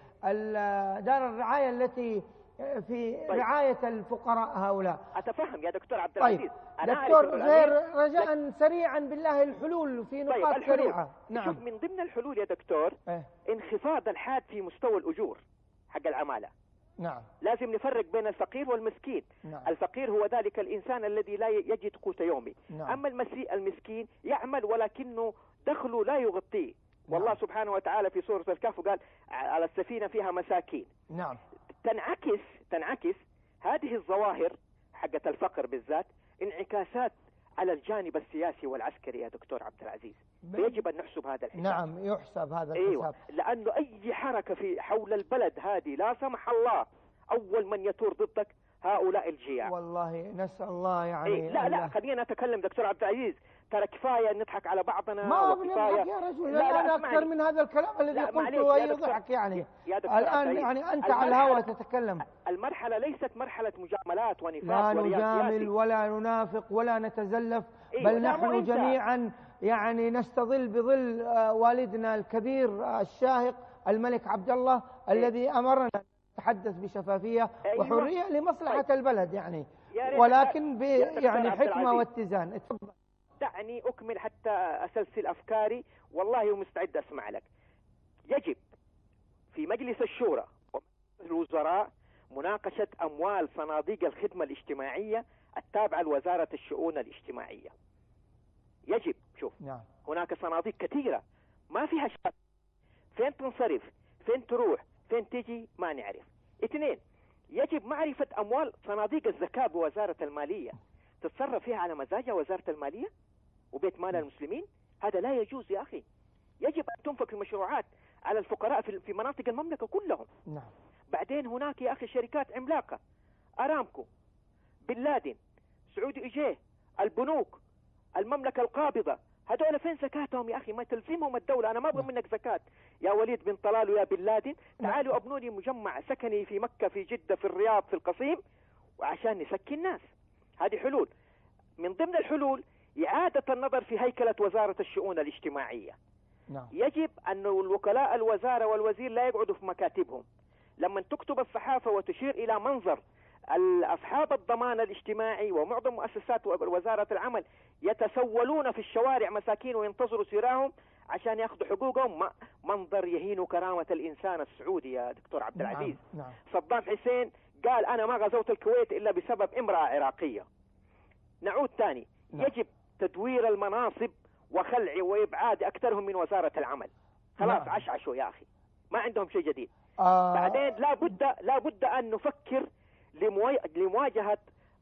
لدار الرعاية التي في رعاية الفقراء هؤلاء. أتفهم يا دكتور عبد العزيز. طيب. دكتور زهير رجاء سريعا بالله الحلول في نقاط طيب سريعة. نعم. شوف، من ضمن الحلول يا دكتور انخفاض الحاد في مستوى الأجور حق العمالة. نعم. لازم نفرق بين الفقير والمسكين. نعم. الفقير هو ذلك الإنسان الذي لا يجد قوت يومي. نعم. أما المسكين يعمل ولكنه دخله لا يغطيه. والله نعم. سبحانه وتعالى في سورة الكهف قال على السفينة فيها مساكين. نعم. تنعكس هذه الظواهر حقة الفقر بالذات انعكاسات على الجانب السياسي والعسكري يا دكتور عبد العزيز. فيجب أن نحسب هذا الحساب. نعم يحسب هذا الحساب. أيوة. لأنه أي حركة في حول البلد هذه لا سمح الله أول من يثور ضدك هؤلاء الجياع. والله نسأل الله يعني. لا خلينا نتكلم دكتور عبد العزيز، ترى كفاية نضحك على بعضنا. ما بنضحك يا رجل. لا أكثر من هذا الكلام الذي قلته يضحك يعني. الآن يعني أنت على الهواء تتكلم. المرحلة ليست مرحلة مجاملات ونفاق. لا نجامل ولا ننافق ولا نتزلف، بل نحن جميعا يعني نستظل بظل والدنا الكبير الشاهق الملك عبد الله الذي أمرنا نتحدث بشفافية وحرية لمصلحة البلد يعني، ولكن يعني حكمة واتزان. اتفضل. دعني أكمل حتى أسلسل أفكاري، والله ومستعد أسمع لك. يجب في مجلس الشورى ومجلس الوزراء مناقشة أموال صناديق الخدمة الاجتماعية التابعة لوزارة الشؤون الاجتماعية. يجب. شوف. نعم. هناك صناديق كثيرة ما فيها شك، فين تنصرف، فين تروح، فين تجي ما نعرف. 2، يجب معرفة أموال صناديق الزكاة بوزارة المالية تتصرف فيها على مزاجها وزارة المالية وبيت مال المسلمين. هذا لا يجوز يا أخي. يجب أن تنفق المشروعات على الفقراء في مناطق المملكة كلهم. نعم. بعدين هناك يا أخي شركات عملاقة، أرامكو، بن لادن، سعودي إيجيه، البنوك، المملكة القابضة، هذول فين زكاتهم يا أخي؟ ما تلزمهم الدولة. أنا ما أبغى منك زكاة يا وليد بن طلال ويا بن لادن. تعالوا أبنوا لي مجمع سكني في مكة، في جدة، في الرياض، في القصيم، وعشان نسكن الناس. هذه حلول. من ضمن الحلول إعادة النظر في هيكلة وزارة الشؤون الاجتماعية. نعم. يجب أن الوكلاء الوزارة والوزير لا يقعدوا في مكاتبهم. لما تكتب الصحافة وتشير إلى منظر أصحاب الضمان الاجتماعي ومعظم مؤسسات وزارة العمل يتسولون في الشوارع مساكين وينتظروا سراهم عشان ياخذوا حقوقهم، منظر يهين كرامة الإنسان السعودي يا دكتور عبد العزيز. نعم. صدام حسين قال أنا ما غزوت الكويت إلا بسبب امرأة عراقية. نعود ثاني. نعم. يجب تدوير المناصب وخلع وإبعاد أكثرهم من وزارة العمل. خلاص. نعم. عشعشوا يا أخي، ما عندهم شيء جديد. بعدين لا بد أن نفكر لمواجهة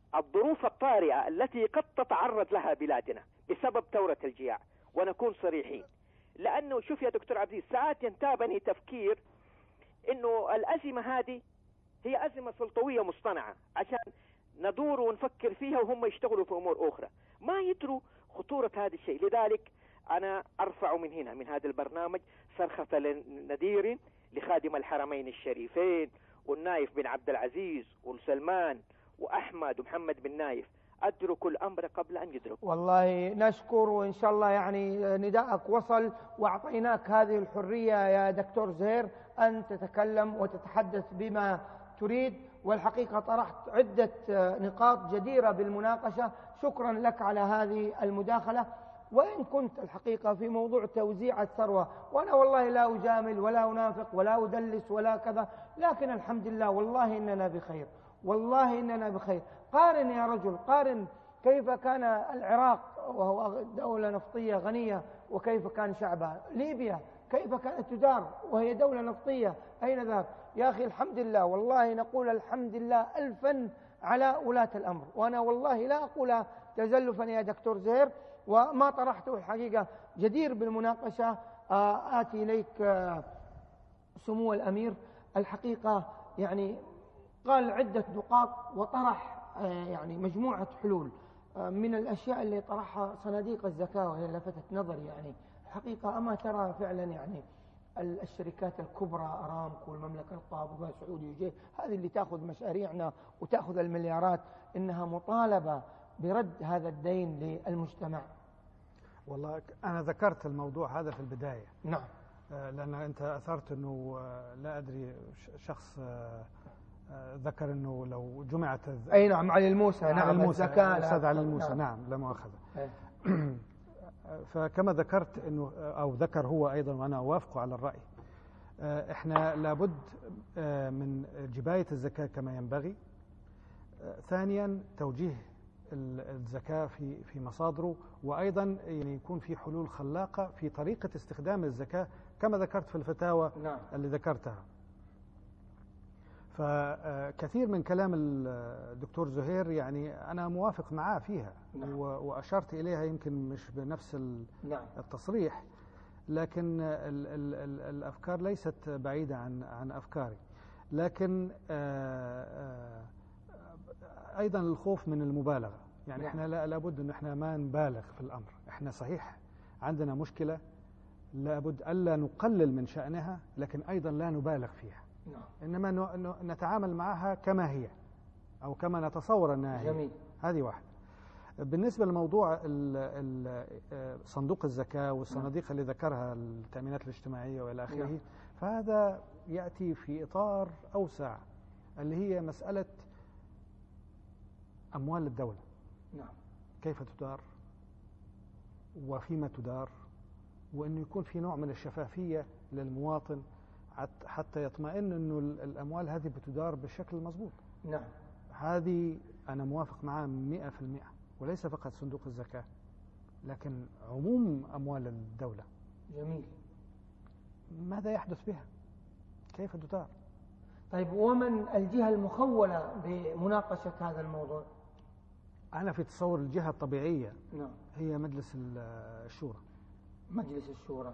الظروف الطارئة التي قد تتعرض لها بلادنا بسبب ثورة الجياع، ونكون صريحين. لأنه شوف يا دكتور عبد العزيز، ساعات ينتابني تفكير إنه الأزمة هذه هي أزمة سلطوية مصطنعة عشان ندور ونفكر فيها وهم يشتغلوا في أمور أخرى، ما يدروا خطورة هذا الشيء. لذلك أنا أرفع من هنا من هذا البرنامج صرخة نذير لخادم الحرمين الشريفين والنايف بن عبد العزيز وسلمان وأحمد ومحمد بن نايف، أدركوا الأمر قبل أن يدركوا. والله نشكر، وإن شاء الله يعني نداءك وصل وأعطيناك هذه الحرية يا دكتور زهير أن تتكلم وتتحدث بما تريد، والحقيقة طرحت عدة نقاط جديرة بالمناقشة. شكرا لك على هذه المداخلة. وإن كنت الحقيقة في موضوع توزيع الثروة، وأنا والله لا أجامل ولا أنافق ولا أدلس ولا كذا، لكن الحمد لله والله إننا بخير، والله إننا بخير. قارن يا رجل، قارن كيف كان العراق وهو دولة نفطية غنية وكيف كان شعبها، ليبيا كيف كانت تدار وهي دولة نفطية، أين ذاك؟ يا أخي الحمد لله، والله نقول الحمد لله ألفا على ولاة الأمر. وأنا والله لا أقول تزلفا يا دكتور زهير، وما طرحته الحقيقة جدير بالمناقشة. آتي إليك سمو الأمير، الحقيقة يعني قال عدة نقاط وطرح يعني مجموعة حلول. من الأشياء اللي طرحها صناديق الزكاة، وهي لفتت نظري يعني الحقيقة. أما ترى فعلا يعني الشركات الكبرى أرامكو والمملكة القابضة سعودي وجي، هذه اللي تأخذ مشاريعنا وتأخذ المليارات، إنها مطالبة برد هذا الدين للمجتمع. والله أنا ذكرت الموضوع هذا في البداية. نعم. لأن أنت أثرت أنه لا أدري شخص ذكر أنه لو جمعت أي نعم علي الموسى. نعم الزكاة أستاذ علي الموسى. نعم لا مؤاخذة. فكما ذكرت أنه أو ذكر هو أيضا وأنا أوافقه على الرأي، إحنا لابد من جباية الزكاة كما ينبغي. ثانيا توجيه الزكاة في مصادره، وأيضا يعني يكون في حلول خلاقة في طريقة استخدام الزكاة كما ذكرت في الفتاوى. نعم. اللي ذكرتها. فكثير من كلام الدكتور زهير يعني أنا موافق معاه فيها. نعم. وأشرت إليها يمكن مش بنفس نعم. التصريح، لكن الأفكار ليست بعيدة عن أفكاري. لكن أيضا الخوف من المبالغة، يعني نعم. إحنا لابد أن إحنا ما نبالغ في الأمر. إحنا صحيح عندنا مشكلة لابد ألا نقلل من شأنها، لكن أيضا لا نبالغ فيها. نعم. إنما نتعامل معها كما هي أو كما نتصور أنها هي. جميل. هذه واحدة. بالنسبة لموضوع صندوق الزكاة والصناديق اللي ذكرها التأمينات الاجتماعية وإلى آخره، نعم. فهذا يأتي في إطار أوسع اللي هي مسألة أموال الدولة. نعم. كيف تدار وفيما تدار، وأنه يكون في نوع من الشفافية للمواطن حتى يطمئن أنه الأموال هذه بتدار بالشكل المضبوط. نعم. هذه أنا موافق معها 100%، وليس فقط صندوق الزكاة لكن عموم أموال الدولة. جميل. ماذا يحدث بها؟ كيف تدار؟ طيب، ومن الجهة المخولة بمناقشة هذا الموضوع؟ أنا في تصور الجهة الطبيعية. نعم. هي مجلس الشورى. مجلس الشورى.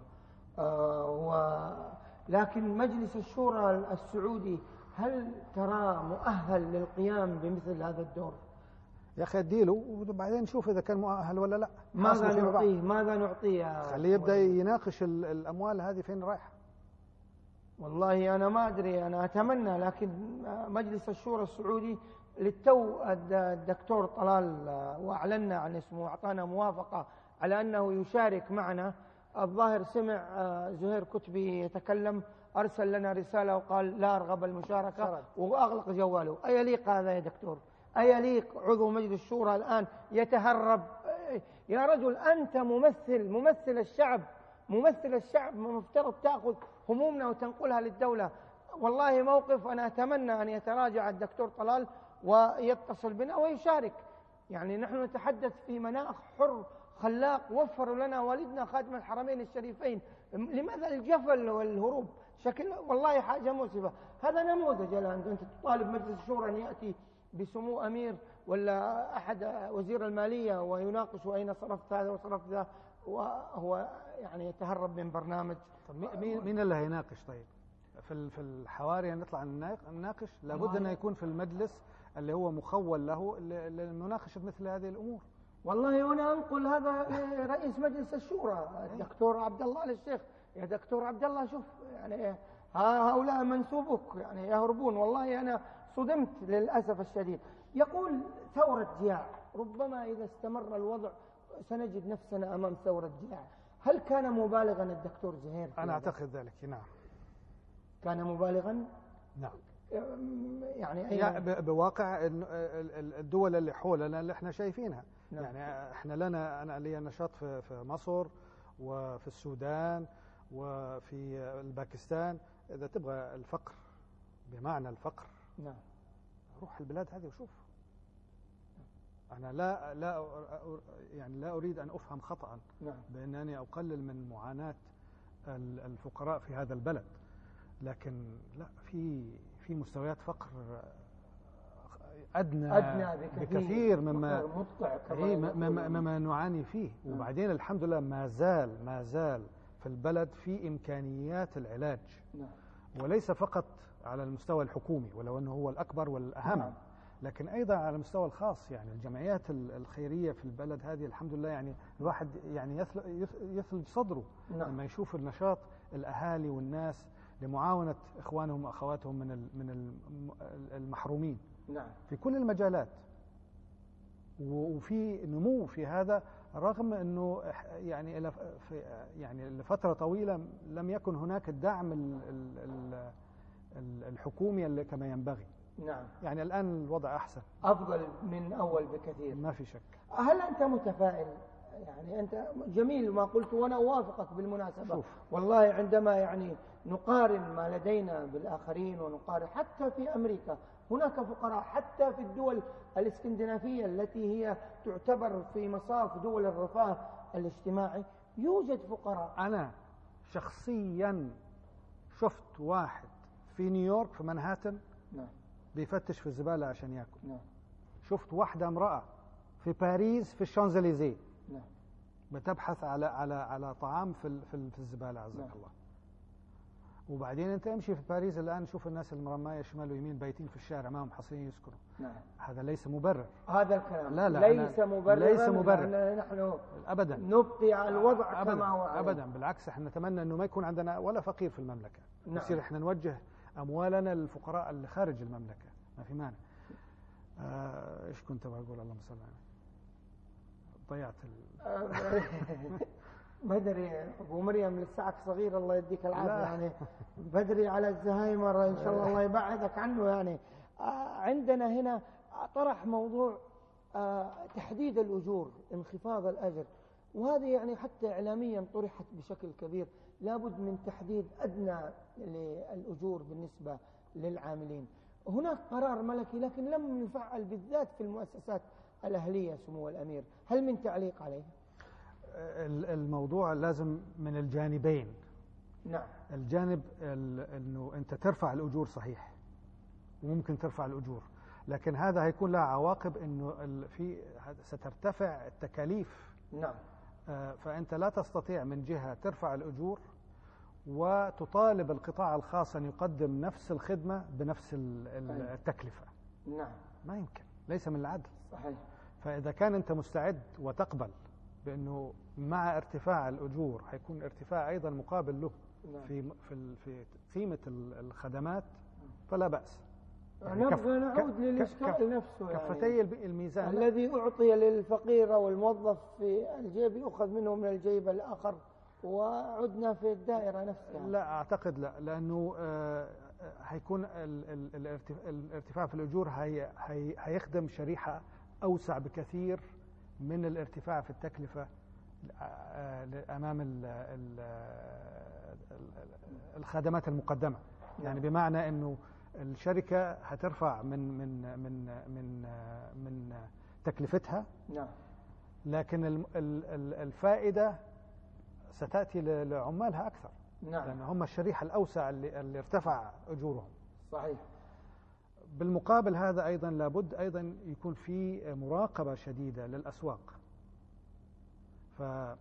لكن مجلس الشورى السعودي هل ترى مؤهل للقيام بمثل هذا الدور؟ يا أخي اديله وبعدين نشوف إذا كان مؤهل ولا لا. ماذا نعطيه؟ خليه يبدأ يناقش الأموال هذه فين رايحة. والله أنا ما أدري، أنا أتمنى، لكن مجلس الشورى السعودي للتو الدكتور طلال وأعلنا عن اسمه وأعطانا موافقة على أنه يشارك معنا. الظاهر سمع زهير كتبي يتكلم، أرسل لنا رسالة وقال لا أرغب المشاركة وأغلق جواله. أيليق هذا يا دكتور؟ أيليق عضو مجلس الشورى الآن يتهرب؟ يا رجل أنت ممثل الشعب، مفترض تأخذ همومنا وتنقلها للدولة. والله موقف أنا أتمنى أن يتراجع الدكتور طلال ويتصل بنا ويشارك. يعني نحن نتحدث في مناخ حر خلاق وفر لنا والدنا خادم الحرمين الشريفين. لماذا الجفل والهروب؟ والله حاجة مؤسفة. هذا نموذج الآن أنت تطالب مجلس الشورى أن يأتي بسمو أمير ولا أحد وزير المالية ويناقش أين صرفت هذا وصرفت ذا، وهو يعني يتهرب من برنامج. طب مين اللي هيناقش؟ طيب في الحواري نطلع نناقش؟ لابد أن يكون في المجلس اللي هو مخول له لمناقشة مثل هذه الأمور. والله هنا أنقل هذا رئيس مجلس الشورى الدكتور عبد الله الشيخ. يا دكتور عبد الله، شوف يعني هؤلاء منسوبك يعني يهربون. والله أنا صدمت للأسف الشديد. يقول ثورة جياع، ربما إذا استمر الوضع سنجد نفسنا أمام ثورة جياع. هل كان مبالغا الدكتور زهير؟ أنا أعتقد ذلك، نعم. كان مبالغا؟ نعم. يعني بواقع الدول اللي حولنا اللي احنا شايفينها. نعم. يعني احنا أنا لي نشاط في مصر وفي السودان وفي الباكستان. إذا تبغى الفقر بمعنى الفقر، نعم، روح البلاد هذه وشوف. أنا لا أريد أن أفهم خطأ، نعم، بأنني أقلل من معاناة الفقراء في هذا البلد، لكن لا، في مستويات فقر أدنى بكثير مما نعاني فيه. وبعدين الحمد لله ما زال في البلد في إمكانيات العلاج، وليس فقط على المستوى الحكومي ولو أنه هو الأكبر والأهم، لكن أيضا على المستوى الخاص. يعني الجمعيات الخيرية في البلد هذه الحمد لله، يعني الواحد يعني يثلج صدره لما يشوف النشاط الأهالي والناس لمعاونة إخوانهم وأخواتهم من المحرومين في كل المجالات. وفي نمو في هذا، رغم أنه يعني لفترة طويلة لم يكن هناك الدعم الحكومي كما ينبغي. نعم. يعني الآن الوضع أحسن، أفضل من أول بكثير، ما في شك. هل أنت متفائل؟ يعني أنت جميل ما قلت وأنا أوافقك بالمناسبة. شوف. والله عندما يعني نقارن ما لدينا بالآخرين ونقارن حتى في أمريكا، هناك فقراء حتى في الدول الاسكندنافية التي هي تعتبر في مصاف دول الرفاه الاجتماعي، يوجد فقراء. أنا شخصيا شفت واحد في نيويورك في منهاتن بيفتش في الزبالة عشان يأكل. شفت واحدة امرأة في باريس في الشانزليزيه بتبحث على طعام في الزبالة، عزك الله. وبعدين انت امشي في باريس الآن، شوف الناس المرماية شمال ويمين بايتين في الشارع ما هم حاصلين يسكنوا. هذا ليس مبرر. هذا الكلام لا ليس مبرر. ليس مبرر. نحن أبدا نبقي على الوضع كما هو عليه. أبدا، بالعكس، احنا نتمنى أنه ما يكون عندنا ولا فقير في المملكة. يصير احنا نوجه أموالنا للفقراء اللي خارج المملكة، ما في مانع. ايش كنت بقول؟ اللهم صل على ضيعت بدري أبو مريم لساعك صغير، الله يديك العافية. يعني بدري على الزهايمر إن شاء الله يبعدك عنه. يعني عندنا هنا طرح موضوع تحديد الأجور، انخفاض الأجر، وهذه يعني حتى إعلاميا طرحت بشكل كبير. لابد من تحديد أدنى للأجور بالنسبة للعاملين. هناك قرار ملكي لكن لم يفعل بالذات في المؤسسات الأهلية سمو الأمير، هل من تعليق عليه؟ الموضوع لازم من الجانبين. نعم. الجانب أنه أنت ترفع الأجور صحيح، وممكن ترفع الأجور، لكن هذا هيكون له عواقب أنه سترتفع التكاليف. نعم. فأنت لا تستطيع من جهة ترفع الأجور وتطالب القطاع الخاص أن يقدم نفس الخدمة بنفس التكلفة. نعم. ما يمكن، ليس من العدل. صحيح. فإذا كان أنت مستعد وتقبل بأنه مع ارتفاع الأجور هيكون ارتفاع أيضا مقابل له في قيمة الخدمات، فلا بأس. يعني نبغى نعود للإشكال نفسه، كفتي الميزان الذي أعطي للفقير والموظف في الجيب يؤخذ منه من الجيب الآخر، وعدنا في الدائرة نفسها. لا أعتقد، لا، لأنه هيكون الارتفاع في الأجور هيخدم شريحة أوسع بكثير من الارتفاع في التكلفة أمام الخدمات المقدمة. يعني بمعنى أنه الشركة هترفع من تكلفتها. نعم. لكن الفائدة ستأتي لعمالها أكثر. نعم. لأن هم الشريحة الأوسع اللي ارتفع أجورهم. صحيح. بالمقابل هذا أيضا لابد أيضا يكون في مراقبة شديدة للأسواق. فهنا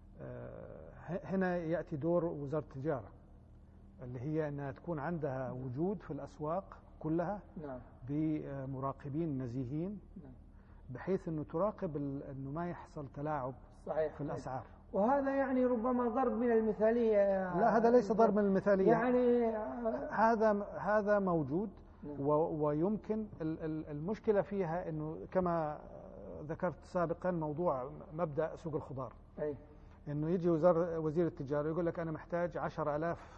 يأتي دور وزارة التجارة، اللي هي أنها تكون عندها وجود في الأسواق كلها بمراقبين نزيهين، بحيث أنه تراقب أنه ما يحصل تلاعب في الأسعار. وهذا يعني ربما ضرب من المثالية. لا، هذا ليس ضرب من المثالية، يعني هذا موجود. ويمكن المشكلة فيها أنه كما ذكرت سابقا موضوع مبدأ سوق الخضار، أنه يجي وزير التجارة يقول لك أنا محتاج 10,000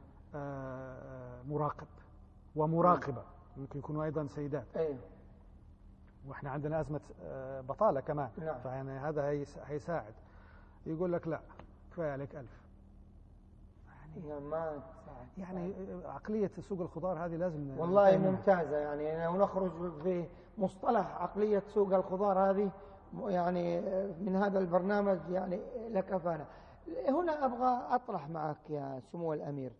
مراقب ومراقبة، ممكن يكونوا أيضا سيدات، وإحنا عندنا أزمة بطالة كمان، فيعني هذا هيساعد. يقول لك لا، كفاية عليك 1000. يعني عقلية سوق الخضار هذه لازم والله ممتازة. يعني ونخرج في مصطلح عقلية سوق الخضار هذه يعني من هذا البرنامج يعني لكفانا. هنا أبغى أطرح معك يا سمو الأمير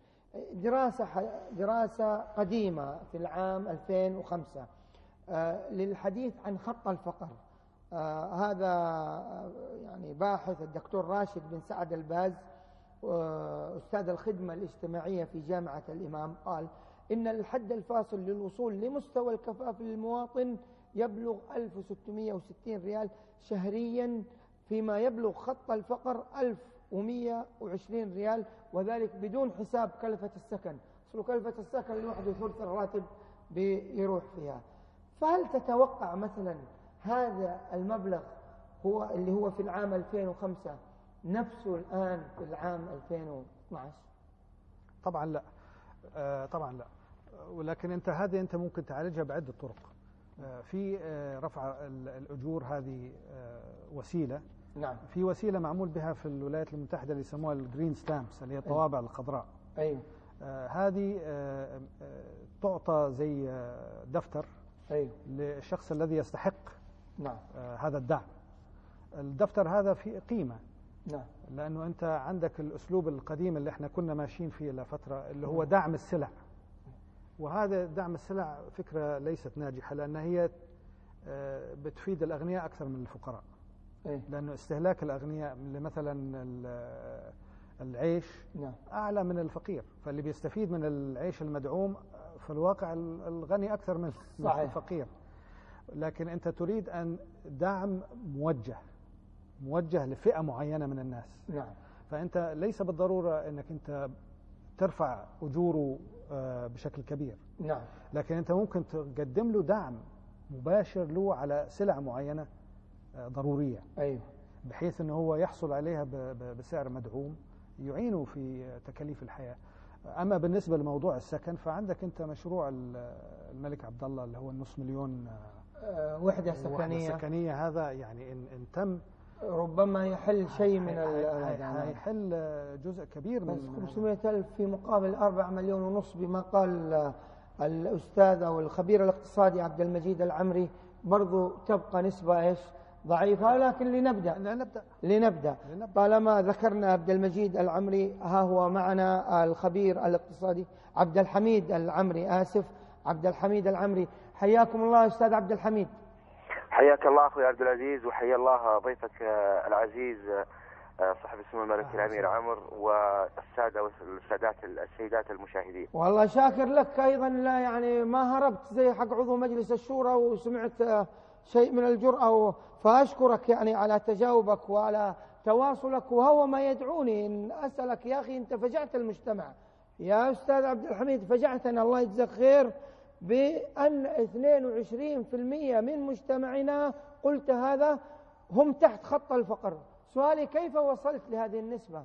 دراسة قديمة في العام 2005 للحديث عن خط الفقر. هذا يعني باحث الدكتور راشد بن سعد الباز أستاذ الخدمة الاجتماعية في جامعة الإمام قال إن الحد الفاصل للوصول لمستوى الكفاف للمواطن يبلغ 1660 ريال شهريا، فيما يبلغ خط الفقر 1120 ريال، وذلك بدون حساب كلفة السكن. أصل كلفة السكن لوحده ثلث الراتب بيروح فيها. فهل تتوقع مثلا هذا المبلغ اللي هو في العام 2005 نفسه الآن في العام 2012؟ طبعا لا، طبعا لا. ولكن هذه انت ممكن تعالجها بعدة طرق. في رفع الأجور، هذه وسيلة. نعم. في وسيلة معمول بها في الولايات المتحدة اللي يسموها الجرين ستامبس، اللي هي الطوابع الخضراء. أيوة. هذه تعطى زي دفتر أيوة. للشخص الذي يستحق نعم. هذا الدعم. الدفتر هذا فيه قيمة. نعم. لأنه أنت عندك الأسلوب القديم اللي احنا كنا ماشيين فيه لفترة، اللي هو دعم السلع. وهذا دعم السلع فكرة ليست ناجحة، لأن هي بتفيد الأغنياء أكثر من الفقراء. لأنه استهلاك الأغنياء مثلا العيش أعلى من الفقير، فاللي بيستفيد من العيش المدعوم في الواقع الغني أكثر من الفقير. لكن أنت تريد أن دعم موجه لفئة معينة من الناس. نعم. فأنت ليس بالضرورة أنك أنت ترفع أجوره بشكل كبير. نعم. لكن أنت ممكن تقدم له دعم مباشر له على سلع معينة ضرورية. أيوه. بحيث أنه هو يحصل عليها بسعر مدعوم يعينه في تكاليف الحياة. أما بالنسبة لموضوع السكن، فعندك أنت مشروع الملك عبد الله اللي هو النص مليون وحدة سكنية. هذا يعني إن تم ربما يحل شيء من هيحل جزء كبير من 500,000 في مقابل 4 مليون ونص بما قال الأستاذ أو الخبير الاقتصادي عبد المجيد العمري. برضو تبقى نسبة ضعيفة، لكن لنبدأ. طالما ذكرنا عبد المجيد العمري، ها هو معنا الخبير الاقتصادي عبد الحميد العمري. حياكم الله أستاذ عبد الحميد. حياك الله أخوي عبد العزيز، وحيا الله ضيفك العزيز صاحب السمو الملك الأمير عمر، والسادات السيدات المشاهدين. والله شاكر لك أيضا، لا يعني ما هربت زي حق عضو مجلس الشورى وسمعت شيء من الجرأة، فأشكرك يعني على تجاوبك وعلى تواصلك. وهو ما يدعوني إن أسألك يا أخي، أنت فجعت المجتمع يا أستاذ عبد الحميد، فجعتنا الله يجزاك خير بأن 22% من مجتمعنا قلت هذا هم تحت خط الفقر. سؤالي كيف وصلت لهذه النسبة؟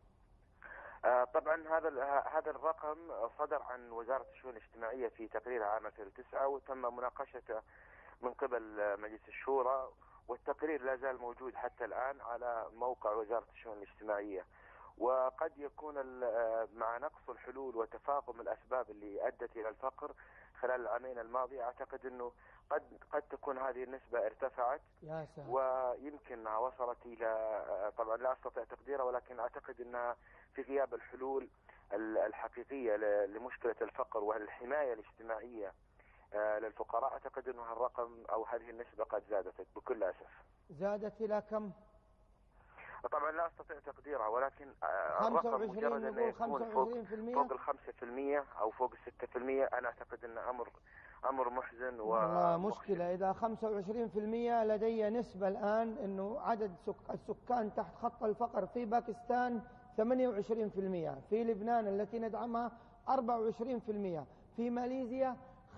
طبعا هذا الرقم صدر عن وزارة الشؤون الاجتماعية في تقريرها عام 2009، وتم مناقشته من قبل مجلس الشورى، والتقرير لا زال موجود حتى الآن على موقع وزارة الشؤون الاجتماعية. وقد يكون مع نقص الحلول وتفاقم الأسباب اللي أدت إلى الفقر خلال العامين الماضية، أعتقد أنه قد تكون هذه النسبة ارتفعت، ويمكن وصلت إلى، طبعا لا أستطيع تقديرها، ولكن أعتقد أنها في غياب الحلول الحقيقية لمشكلة الفقر والحماية الاجتماعية للفقراء، أعتقد أنه الرقم أو هذه النسبة قد زادت بكل أسف. زادت إلى كم؟ طبعا لا أستطيع تقديرها، ولكن 25 مجرد أنه نقول يكون 25%. فوق 5% أو فوق 6%، أنا أعتقد أنه أمر محزن والله مشكلة. إذا 25% لدي نسبة الآن أنه عدد السكان تحت خط الفقر في باكستان 28%، في لبنان التي ندعمها 24%، في ماليزيا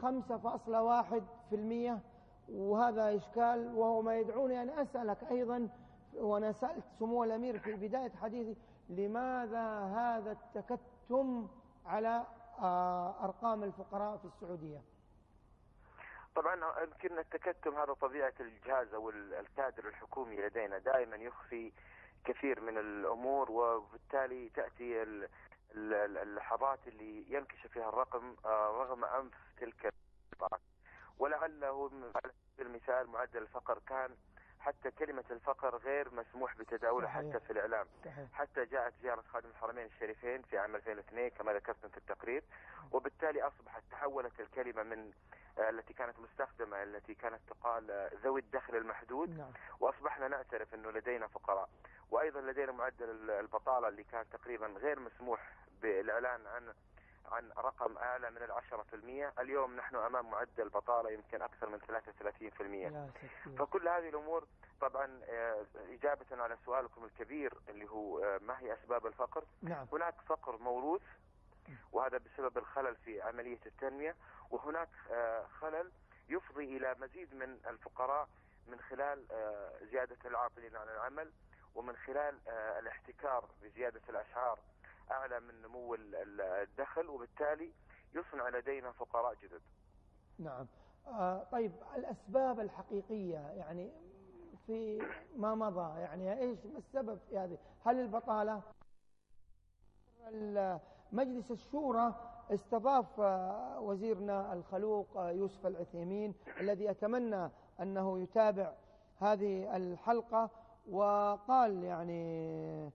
5.1%. وهذا إشكال، وهو ما يدعوني أن أسألك أيضا، وأنا سألت سمو الأمير في بداية حديثي، لماذا هذا التكتم على أرقام الفقراء في السعودية؟ طبعا يمكن التكتم هذا طبيعة الجهاز أو الكادر الحكومي لدينا، دائما يخفي كثير من الأمور، وبالتالي تأتي اللحظات اللي ينكشف فيها الرقم رغم أنف تلك القطاعات. ولعله على سبيل المثال معدل الفقر كان، حتى كلمة الفقر غير مسموح بتداولها حتى في الإعلام. صحيح. حتى جاءت زيارة خادم الحرمين الشريفين في عام 2002 كما ذكرتم في التقرير، وبالتالي أصبحت تحولت الكلمة من التي كانت مستخدمة، التي كانت تقال ذوي الدخل المحدود، نعم. وأصبحنا نعترف أنه لدينا فقراء. وأيضا لدينا معدل البطالة اللي كان تقريبا غير مسموح بالإعلان عن رقم أعلى من 10%، اليوم نحن أمام معدل بطالة يمكن أكثر من 33%. فكل هذه الأمور طبعا إجابة على سؤالكم الكبير اللي هو ما هي أسباب الفقر. نعم. هناك فقر موروث، وهذا بسبب الخلل في عملية التنمية، وهناك خلل يفضي إلى مزيد من الفقراء من خلال زيادة العاطلين عن العمل، ومن خلال الاحتكار بزيادة الأسعار أعلى من نمو الدخل، وبالتالي يصنع لدينا فقراء جدد. نعم. طيب الأسباب الحقيقية يعني في ما مضى، يعني إيش السبب في هذه؟ هل البطالة؟ مجلس الشورى استضاف وزيرنا الخلوق يوسف العثيمين، الذي أتمنى أنه يتابع هذه الحلقة، وقال يعني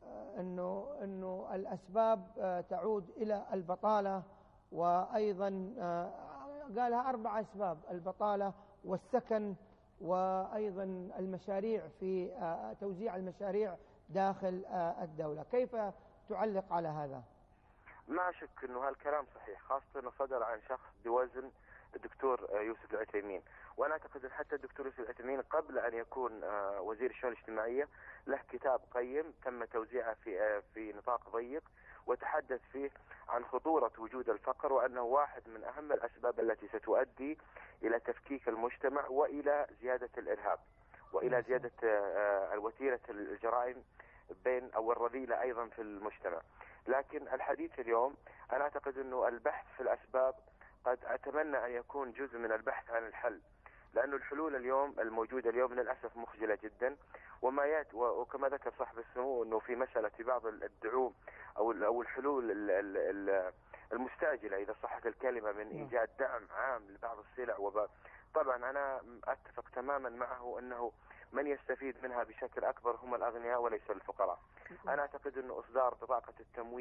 أنه الأسباب تعود إلى البطالة، وأيضا قالها 4 أسباب: البطالة والسكن، وأيضا المشاريع في توزيع المشاريع داخل الدولة. كيف تعلق على هذا؟ ما أشك أنه هالكلام صحيح، خاصة أنه صدر عن شخص بوزن الدكتور يوسف العثيمين. وأنا أعتقد أن حتى الدكتور يوسف العثيمين قبل أن يكون وزير الشؤون الاجتماعية له كتاب قيم تم توزيعه في نطاق ضيق، وتحدث فيه عن خطورة وجود الفقر، وأنه واحد من أهم الأسباب التي ستؤدي إلى تفكيك المجتمع وإلى زيادة الإرهاب وإلى زيادة وتيرة الجرائم بين أو الرذيلة أيضا في المجتمع. لكن الحديث اليوم أنا أعتقد أنه البحث في الأسباب قد أتمنى أن يكون جزء من البحث عن الحل، لأنه الحلول اليوم الموجودة اليوم للأسف مخجلة جدا. وكما ذكر صاحب السمو أنه في مسألة بعض الدعوم أو الحلول المستعجلة إذا صحت الكلمة من إيجاد دعم عام لبعض السلع، طبعا أنا أتفق تماما معه أنه من يستفيد منها بشكل أكبر هم الأغنياء وليس الفقراء. أنا أعتقد أن إصدار بطاقة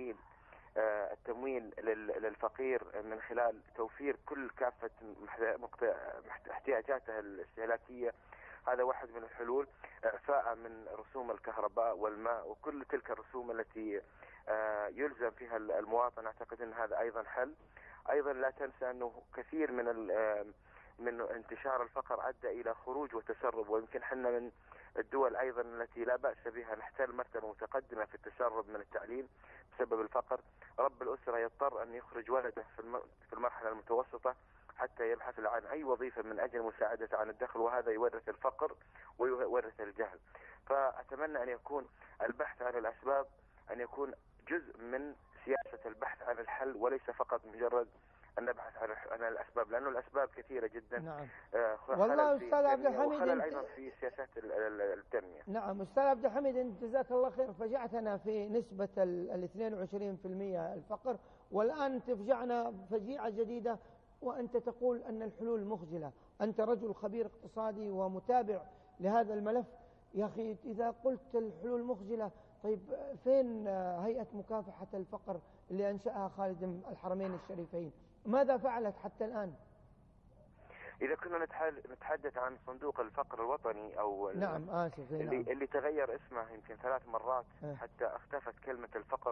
التمويل للفقير من خلال توفير كل كافة احتياجاته الاستهلاكية، هذا واحد من الحلول. إعفاء من رسوم الكهرباء والماء وكل تلك الرسوم التي يلزم فيها المواطن، أعتقد أن هذا أيضا حل. أيضا لا تنسى أنه كثير من انتشار الفقر أدى إلى خروج وتسرب، ويمكن حنا من الدول أيضا التي لا بأس بها نحتل مرتبة متقدمة في التسرب من التعليم بسبب الفقر. رب الأسرة يضطر أن يخرج ولده في المرحلة المتوسطة حتى يبحث عن أي وظيفة من أجل مساعدة عن الدخل، وهذا يورث الفقر ويورث الجهل. فأتمنى أن يكون البحث عن الأسباب أن يكون جزء من سياسة البحث عن الحل، وليس فقط مجرد أن نبحث عن الأسباب، لأنه الأسباب كثيرة جدا. نعم. والله أستاذ عبد الحميد وخلل أيضا في سياسات التنمية. نعم أستاذ عبد الحميد، أنت جزاك الله خير، فجعتنا في نسبة 22% الفقر، والآن تفجعنا فجيعة جديدة وأنت تقول أن الحلول مخجلة. أنت رجل خبير اقتصادي ومتابع لهذا الملف. يا أخي إذا قلت الحلول مخجلة، طيب فين هيئة مكافحة الفقر اللي أنشأها خادم الحرمين الشريفين؟ ماذا فعلت حتى الآن؟ إذا كنا نتحدث عن صندوق الفقر الوطني أو نعم آسف نعم. اللي تغير اسمه يمكن 3 مرات حتى اختفت كلمة الفقر،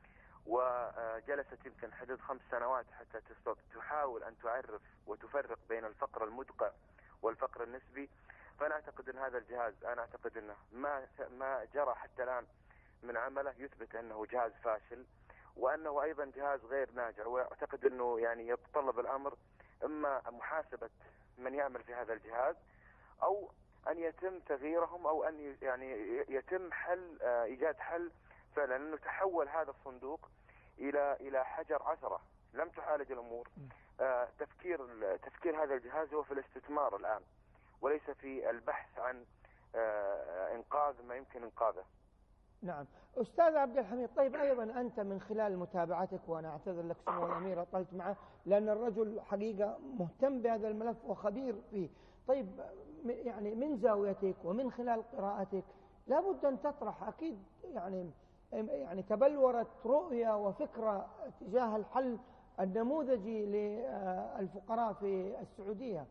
وجلست يمكن حدود 5 سنوات حتى تحاول أن تعرف وتفرق بين الفقر المدقع والفقر النسبي. فأنا أعتقد أن هذا الجهاز، أنا أعتقد أنه ما جرى حتى الآن من عمله يثبت أنه جهاز فاشل، وأنه أيضا جهاز غير ناجع. وأعتقد أنه يعني يتطلب الأمر إما محاسبة من يعمل في هذا الجهاز، أو أن يتم تغييرهم، أو أن يعني يتم إيجاد حل فعلا، أنه تحول هذا الصندوق إلى حجر عثرة لم تعالج الأمور. تفكير هذا الجهاز هو في الاستثمار الآن، وليس في البحث عن إنقاذ ما يمكن إنقاذه. نعم أستاذ عبد الحميد، طيب أيضا أنت من خلال متابعتك، وأنا أعتذر لك سمو الأمير أطلت معه لأن الرجل حقيقة مهتم بهذا الملف وخبير فيه، طيب يعني من زاويتك ومن خلال قراءتك لابد أن تطرح أكيد يعني تبلورت رؤية وفكرة تجاه الحل النموذجي للفقراء في السعودية.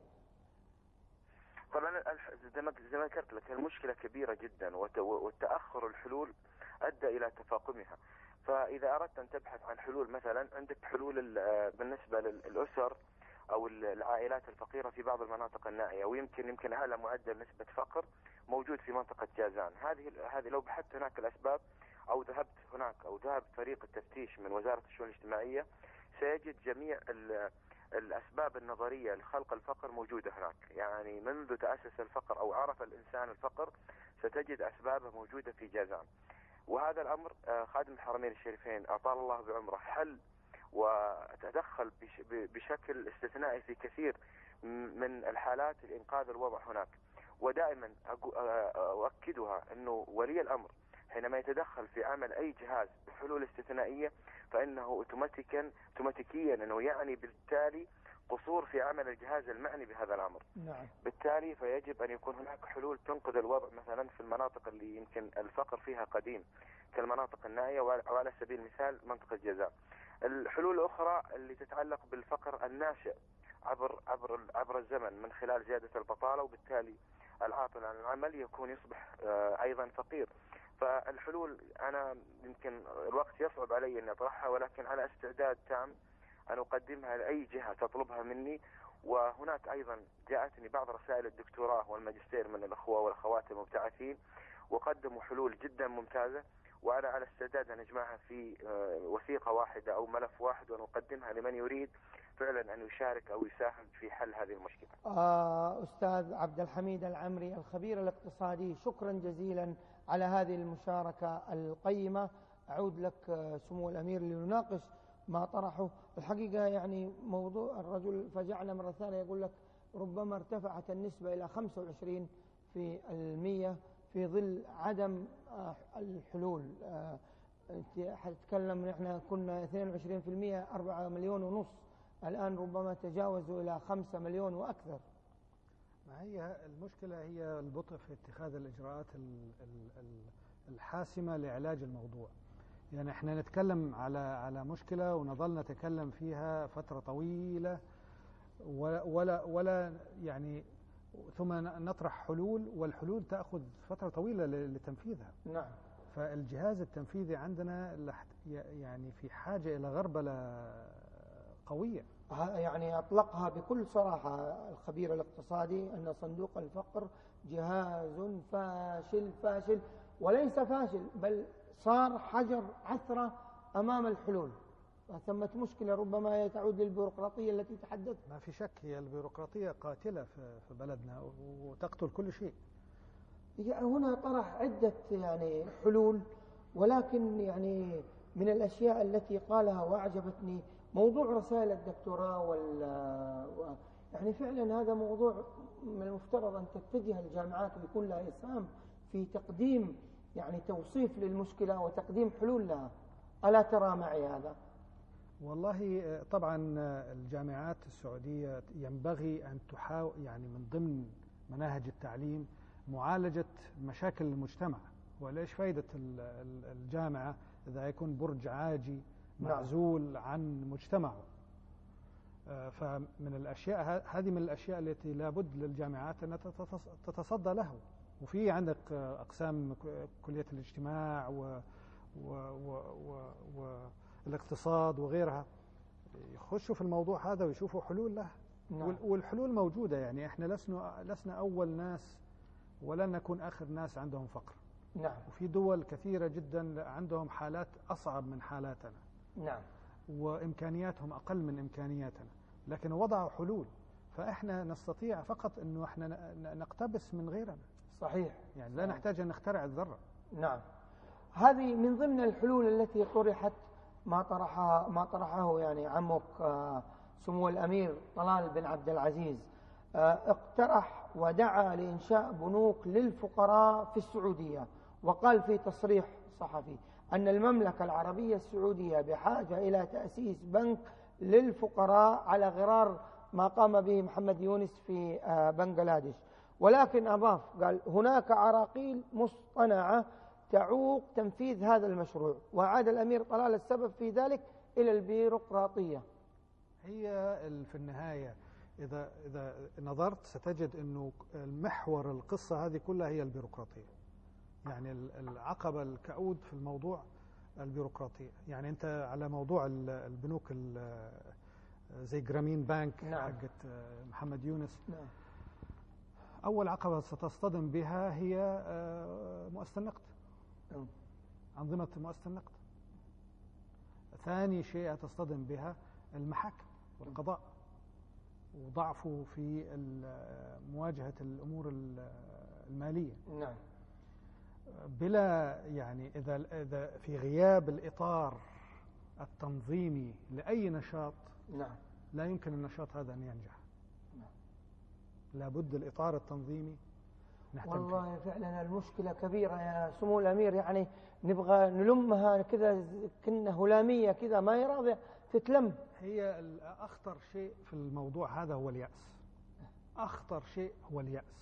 طبعا زي ما ذكرت لك المشكلة كبيرة جدا، والتأخر الحلول أدى إلى تفاقمها. فإذا أردت أن تبحث عن حلول، مثلا عندك حلول بالنسبة للأسر أو العائلات الفقيرة في بعض المناطق النائية، ويمكن أعلى معدل نسبة فقر موجود في منطقة جازان. هذه لو بحثت هناك الأسباب، أو ذهبت هناك، أو ذهب فريق التفتيش من وزارة الشؤون الاجتماعية، سيجد جميع الأسباب النظرية لخلق الفقر موجودة هناك. يعني منذ تأسس الفقر أو عرف الإنسان الفقر ستجد أسبابه موجودة في جازان. وهذا الأمر خادم الحرمين الشريفين أطال الله بعمره حل وتدخل بشكل استثنائي في كثير من الحالات لإنقاذ الوضع هناك. ودائما أؤكدها أنه ولي الأمر حينما يتدخل في عمل أي جهاز بحلول استثنائية فإنه اوتوماتيكيا أنه يعني بالتالي قصور في عمل الجهاز المعني بهذا الأمر. نعم. بالتالي فيجب أن يكون هناك حلول تنقذ الوضع، مثلا في المناطق اللي يمكن الفقر فيها قديم كالمناطق النائية، وعلى سبيل المثال منطقة جازان. الحلول الأخرى اللي تتعلق بالفقر الناشئ عبر الزمن من خلال زيادة البطالة، وبالتالي العاطل عن العمل يصبح أيضا فقير. فالحلول أنا يمكن الوقت يصعب علي أن أطرحها، ولكن على استعداد تام أن أقدمها لأي جهة تطلبها مني. وهناك أيضا جاءتني بعض رسائل الدكتوراه والماجستير من الأخوة والأخوات المبتعثين وقدموا حلول جدا ممتازة، وأنا على استعداد أن أجمعها في وثيقة واحدة أو ملف واحد ونقدمها لمن يريد فعلا أن يشارك أو يساهم في حل هذه المشكلة. أستاذ عبد الحميد العمري الخبير الاقتصادي، شكرا جزيلا على هذه المشاركة القيمة. أعود لك سمو الأمير لنناقش ما طرحه. الحقيقة يعني موضوع الرجل فجعنا مرة ثانية يقول لك ربما ارتفعت النسبة إلى 25% في ظل عدم الحلول. حتتكلم نحن كنا 22%، 4.5 مليون، الآن ربما تجاوزوا إلى 5 مليون وأكثر. ما هي المشكلة؟ هي البطء في اتخاذ الإجراءات الحاسمة لعلاج الموضوع. يعني احنا نتكلم على مشكلة ونظل نتكلم فيها فترة طويلة ولا يعني، ثم نطرح حلول، والحلول تأخذ فترة طويلة لتنفيذها. نعم. فالجهاز التنفيذي عندنا يعني في حاجة إلى غربلة قوية. يعني أطلقها بكل صراحة الخبير الاقتصادي أن صندوق الفقر جهاز فاشل، وليس فاشل بل صار حجر عثرة أمام الحلول. ثمة مشكلة ربما تعود للبيروقراطية التي تحدث. ما في شك، هي البيروقراطية قاتلة في بلدنا وتقتل كل شيء. هنا طرح عدة يعني حلول، ولكن يعني من الأشياء التي قالها وأعجبتني موضوع رسائل الدكتوراه يعني فعلا هذا موضوع من المفترض أن تتجه الجامعات ويكون لها إسهام في تقديم يعني توصيف للمشكلة وتقديم حلول لها. ألا ترى معي هذا؟ والله طبعا الجامعات السعودية ينبغي أن تحاول يعني من ضمن مناهج التعليم معالجة مشاكل المجتمع. وليش فايدة الجامعة إذا يكون برج عاجي معزول عن مجتمعه؟ فمن الأشياء هذه من الأشياء التي لابد للجامعات أن تتصدى له. وفي عندك أقسام كلية الاجتماع والاقتصاد وغيرها يخشوا في الموضوع هذا ويشوفوا حلول له. نعم. والحلول موجودة، يعني احنا لسنا أول ناس ولن نكون آخر ناس عندهم فقر. نعم. وفي دول كثيرة جدا عندهم حالات أصعب من حالاتنا. نعم. وإمكانياتهم أقل من إمكانياتنا، لكن وضعوا حلول، فإحنا نستطيع فقط أنه إحنا نقتبس من غيرنا. صحيح. يعني لا نحتاج أن نخترع الذرة. نعم. هذه من ضمن الحلول التي طرحت، ما طرحه يعني عمك سمو الأمير طلال بن عبد العزيز، اقترح ودعا لإنشاء بنوك للفقراء في السعودية، وقال في تصريح صحفي أن المملكة العربية السعودية بحاجة إلى تأسيس بنك للفقراء على غرار ما قام به محمد يونس في بنغلاديش. ولكن أضاف قال هناك عراقيل مصطنعة تعوق تنفيذ هذا المشروع، وعاد الأمير طلال السبب في ذلك إلى البيروقراطية. هي في النهاية إذا نظرت ستجد أنه المحور القصة هذه كلها هي البيروقراطية. يعني العقبة الكؤود في الموضوع البيروقراطية. يعني أنت على موضوع البنوك زي جرامين بانك. نعم. حقت محمد يونس. نعم. أول عقبة ستصطدم بها هي مؤسسة النقد. أنظمة مؤسسة النقد. ثاني شيء تصطدم بها المحاكم والقضاء وضعفه في مواجهة الأمور المالية. نعم. بلا يعني إذا في غياب الإطار التنظيمي لأي نشاط. نعم. لا يمكن النشاط هذا أن ينجح. نعم. لابد الإطار التنظيمي نهتم والله فيه. فعلا المشكلة كبيرة يا سمو الأمير، يعني نبغى نلمها كذا كنا هلامية كذا ما يراضي تتلم. هي أخطر شيء في الموضوع هذا هو اليأس. أخطر شيء هو اليأس.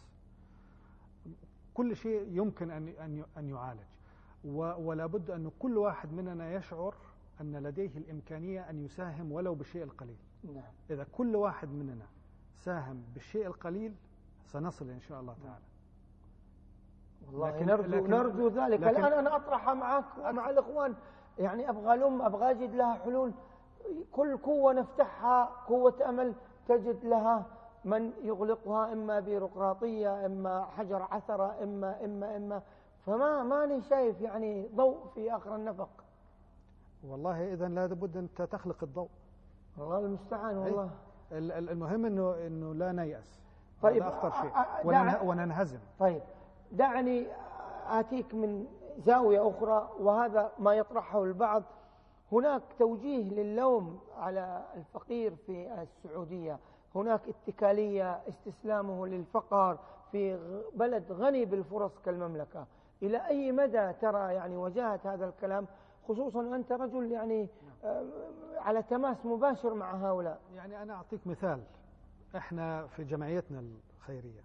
كل شيء يمكن أن يعالج، ولا بد أن كل واحد مننا يشعر أن لديه الإمكانية أن يساهم ولو بالشيء القليل. نعم. إذا كل واحد مننا ساهم بالشيء القليل سنصل إن شاء الله تعالى. والله نرجو ذلك. الآن أنا أطرحها معك ومع الإخوان، يعني أبغى أجد لها حلول. كل قوة نفتحها قوة أمل تجد لها من يغلقها، إما بيروقراطية، إما حجر عثرة، إما ماني شايف يعني ضوء في آخر النفق. والله إذن لا بد أن تخلق الضوء. الله المستعان. والله المهم إنه لا نيأس. طيب. هذا أخطر شيء. وننهزم. طيب دعني آتيك من زاوية أخرى، وهذا ما يطرحه البعض. هناك توجيه للوم على الفقير في السعودية، هناك اتكالية، استسلامه للفقر في بلد غني بالفرص كالمملكة. إلى أي مدى ترى يعني وجاهة هذا الكلام، خصوصا أنت رجل يعني على تماس مباشر مع هؤلاء؟ يعني أنا أعطيك مثال. إحنا في جمعيتنا الخيرية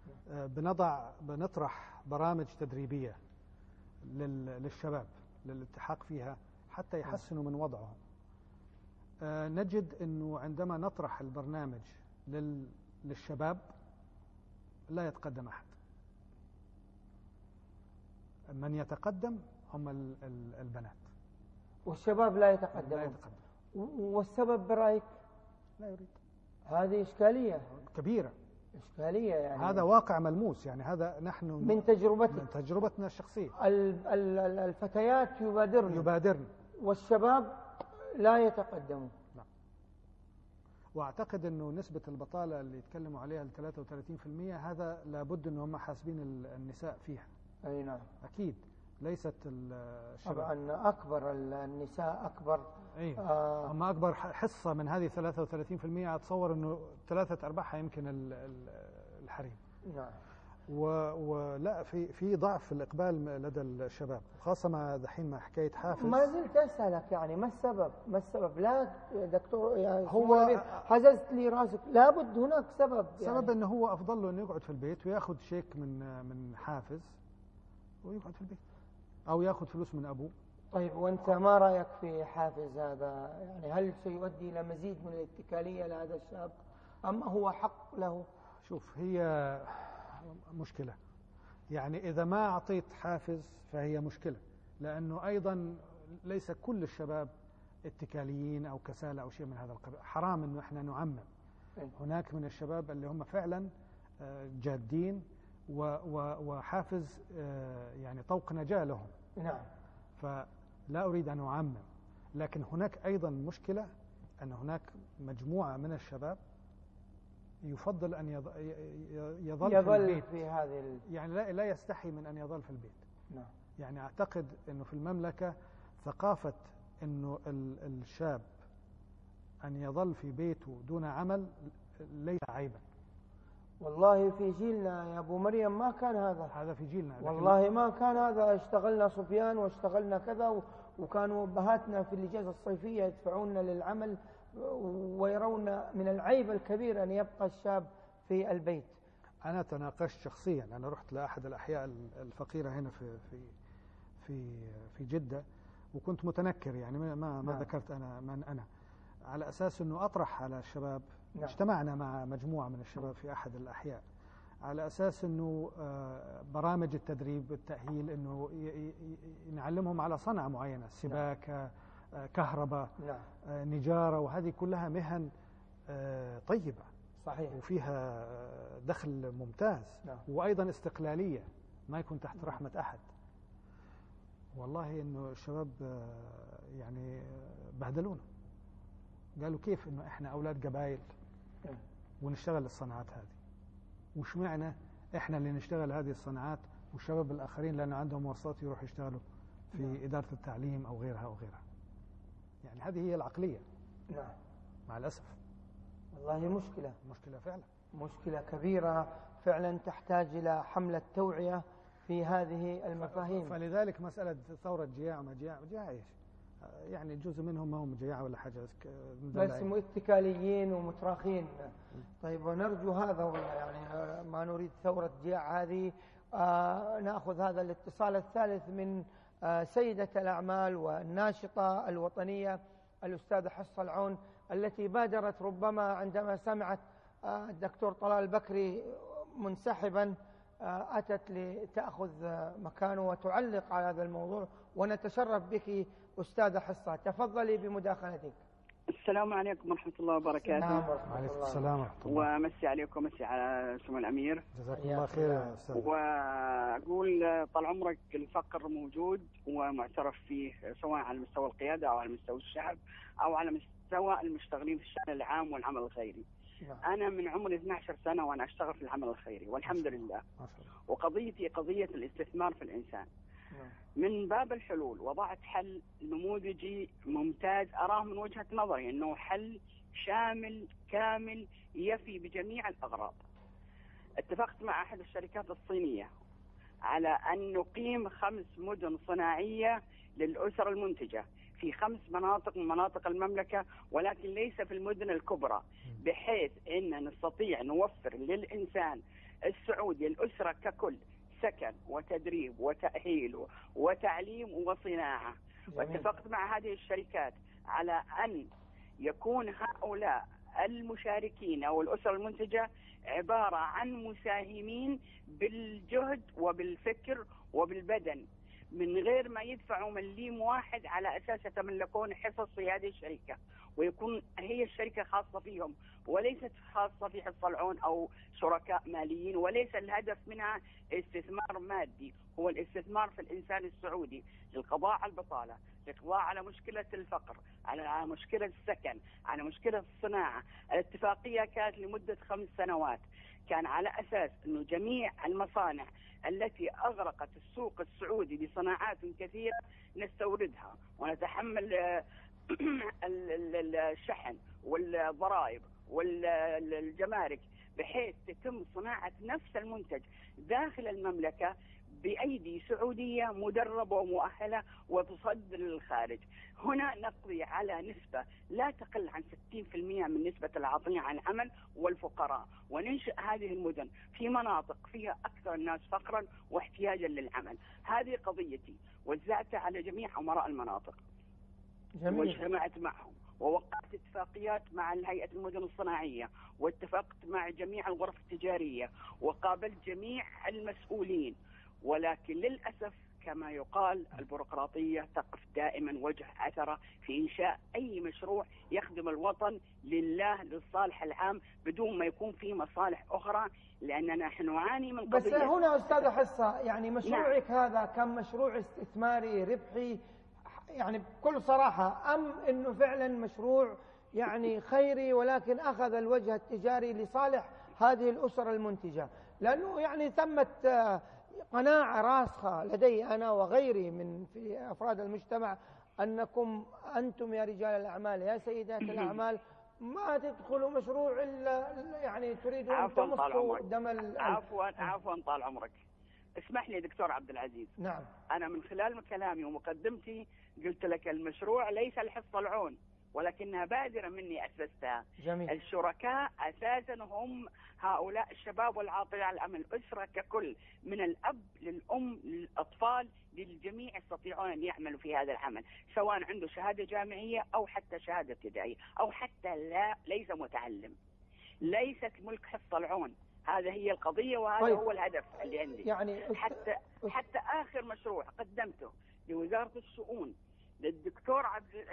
بنطرح برامج تدريبية للشباب للالتحاق فيها حتى يحسنوا من وضعهم. نجد أنه عندما نطرح البرنامج للشباب لا يتقدم أحد. من يتقدم هم البنات، والشباب لا يتقدم. والسبب برأيك؟ لا يريد. هذه إشكالية كبيرة. إشكالية يعني. هذا واقع ملموس. يعني هذا نحن من تجربتنا الشخصية. الفتيات يبادرن والشباب لا يتقدمون. نعم. واعتقد انه نسبة البطالة اللي يتكلموا عليها 33% هذا لابد ان هم حاسبين النساء فيها. اي نعم. اكيد ليست الشباب. طبعا اكبر النساء اكبر. هم اكبر حصة من هذه 33%. اتصور انه 3/4 يمكن الحريم. نعم. ولا في ضعف في الإقبال لدى الشباب، خاصة مع دحين مع حكاية حافز. ما زلت أسألك يعني ما السبب؟ لا دكتور يعني هو حززت لي راسك، لابد هناك سبب. سبب أنه هو أفضل له أنه يقعد في البيت ويأخذ شيك من حافز ويقعد في البيت، أو يأخذ فلوس من أبوه طيب وأنت ما رأيك في حافز هذا؟ يعني هل سيؤدي إلى مزيد من الاتكالية لهذا الشاب أم هو حق له؟ شوف، هي مشكلة. يعني إذا ما أعطيت حافز فهي مشكلة، لأنه أيضا ليس كل الشباب اتكاليين أو كسالى أو شيء من هذا القبيل. حرام أنه إحنا نعمم. هناك من الشباب اللي هم فعلا جادين وحافز يعني طوق نجاة لهم. نعم. فلا أريد أن أعمم، لكن هناك أيضا مشكلة أن هناك مجموعة من الشباب يفضل أن يظل في البيت، في هذه يعني لا يستحي من أن يظل في البيت. نعم. يعني أعتقد أنه في المملكة ثقافة أنه الشاب أن يظل في بيته دون عمل ليس عيبا. والله في جيلنا يا أبو مريم ما كان هذا في جيلنا، والله ما كان هذا. اشتغلنا صبيان واشتغلنا كذا، وكانوا أبهاتنا في الإجازة الصيفية يدفعوننا للعمل، ويرون من العيب الكبير أن يبقى الشاب في البيت. أنا تناقشت شخصيا، أنا رحت لأحد الأحياء الفقيرة هنا في جدة، وكنت متنكر يعني ما ذكرت أنا من أنا، على أساس أنه أطرح على الشباب. نعم. اجتمعنا مع مجموعة من الشباب في أحد الأحياء على أساس أنه برامج التدريب والتأهيل أنه نعلمهم على صنعة معينة، سباكة، كهرباء، نجارة، وهذه كلها مهن طيبة صحيح وفيها دخل ممتاز. وأيضا استقلالية، ما يكون تحت رحمة أحد. والله إنه الشباب يعني بهدلونا، قالوا كيف إنه إحنا أولاد قبائل ونشتغل الصناعات هذه، وش معنى إحنا اللي نشتغل هذه الصناعات والشباب الآخرين لأنه عندهم مواصلات يروح يشتغلوا في إدارة التعليم أو غيرها. يعني هذه هي العقلية. نعم. مع الأسف. والله مشكلة فعلا، مشكلة كبيرة فعلا تحتاج إلى حملة توعية في هذه المفاهيم. فلذلك مسألة ثورة جياع ما جياع إيش؟ يعني جزء منهم ما هم جياع ولا حاجة، بس اتكاليين ومتراخين. طيب ونرجو هذا والله، يعني ما نريد ثورة جياع هذه. نأخذ هذا الاتصال الثالث من سيدة الأعمال والناشطة الوطنية الأستاذة حصة العون، التي بادرت ربما عندما سمعت الدكتور طلال البكري منسحبا أتت لتأخذ مكانه وتعلق على هذا الموضوع، ونتشرف بك أستاذة حصة. تفضلي بمداخلتك. السلام عليكم ورحمة الله وبركاته. وعليكم السلام ورحمة الله. ومسي عليكم، مسي على سمو الأمير. جزاكم الله خير يا أستاذ. وأقول طال عمرك الفقر موجود ومعترف فيه، سواء على مستوى القيادة أو على مستوى الشعب أو على مستوى المشتغلين في الشأن العام والعمل الخيري. أنا من عمري 12 سنة وأنا أشتغل في العمل الخيري والحمد لله. وقضيتي قضية الاستثمار في الإنسان. من باب الحلول وضعت حل نموذجي ممتاز أراه من وجهة نظري أنه حل شامل كامل يفي بجميع الأغراض. اتفقت مع أحد الشركات الصينية على أن نقيم 5 مدن صناعية للأسر المنتجة في 5 مناطق من مناطق المملكة، ولكن ليس في المدن الكبرى، بحيث أن نستطيع نوفر للإنسان السعودي الأسرة ككل سكن وتدريب وتأهيل وتعليم وصناعة. واتفقت مع هذه الشركات على أن يكون هؤلاء المشاركين أو الأسر المنتجة عبارة عن مساهمين بالجهد وبالفكر وبالبدن، من غير ما يدفعوا مليم واحد، على أساس يتملكون حصص في هذه الشركة، ويكون هي الشركة خاصة فيهم وليست خاصة في حصة العون أو شركاء ماليين، وليس الهدف منها استثمار مادي، هو الاستثمار في الإنسان السعودي للقضاء على البطالة، للقضاء على مشكلة الفقر، على مشكلة السكن، على مشكلة الصناعة. الاتفاقية كانت لمدة 5 سنوات، كان على أساس أنه جميع المصانع التي أغرقت السوق السعودي بصناعات كثيرة نستوردها ونتحمل الشحن والضرائب والجمارك، بحيث تتم صناعة نفس المنتج داخل المملكة بأيدي سعودية مدربة ومؤهلة وتصدر للخارج. هنا نقضي على نسبة لا تقل عن 60% من نسبة العاطلين عن العمل والفقراء، وننشئ هذه المدن في مناطق فيها أكثر الناس فقرا واحتياجا للعمل. هذه قضيتي، وزعتها على جميع أمراء المناطق. جميل. واجتمعت معهم ووقعت اتفاقيات مع هيئة المدن الصناعية، واتفقت مع جميع الغرف التجارية، وقابلت جميع المسؤولين. ولكن للأسف كما يقال البيروقراطية تقف دائما وجه عثرة في إنشاء أي مشروع يخدم الوطن لله للصالح العام بدون ما يكون فيه مصالح أخرى، لأننا نحن نعاني من بس قضية. هنا أستاذ حصة، يعني مشروعك هذا كان مشروع استثماري ربحي يعني بكل صراحة، أم أنه فعلا مشروع يعني خيري ولكن أخذ الوجه التجاري لصالح هذه الأسر المنتجة؟ لأنه يعني ثمت قناعة راسخة لدي أنا وغيري من في أفراد المجتمع أنكم أنتم يا رجال الأعمال يا سيدات الأعمال ما تدخلوا مشروع إلا يعني تريدون أن تمصوا دم عفوا طال عمرك. اسمح لي دكتور عبد العزيز. نعم. أنا من خلال كلامي ومقدمتي قلت لك المشروع ليس الحصة العون، ولكنها بادرة مني أسستها. جميل. الشركاء أساسا هم هؤلاء الشباب والعاطلين عن العمل، الأسرة ككل من الأب للأم للأطفال للجميع يستطيعون أن يعملوا في هذا العمل، سواء عنده شهادة جامعية أو حتى شهادة ابتدائية أو حتى ليس متعلم. ليست ملك حصة العون، هذا هي القضية وهذا طيب. هو الهدف اللي عندي. يعني حتى آخر مشروع قدمته لوزارة الشؤون للدكتور عبد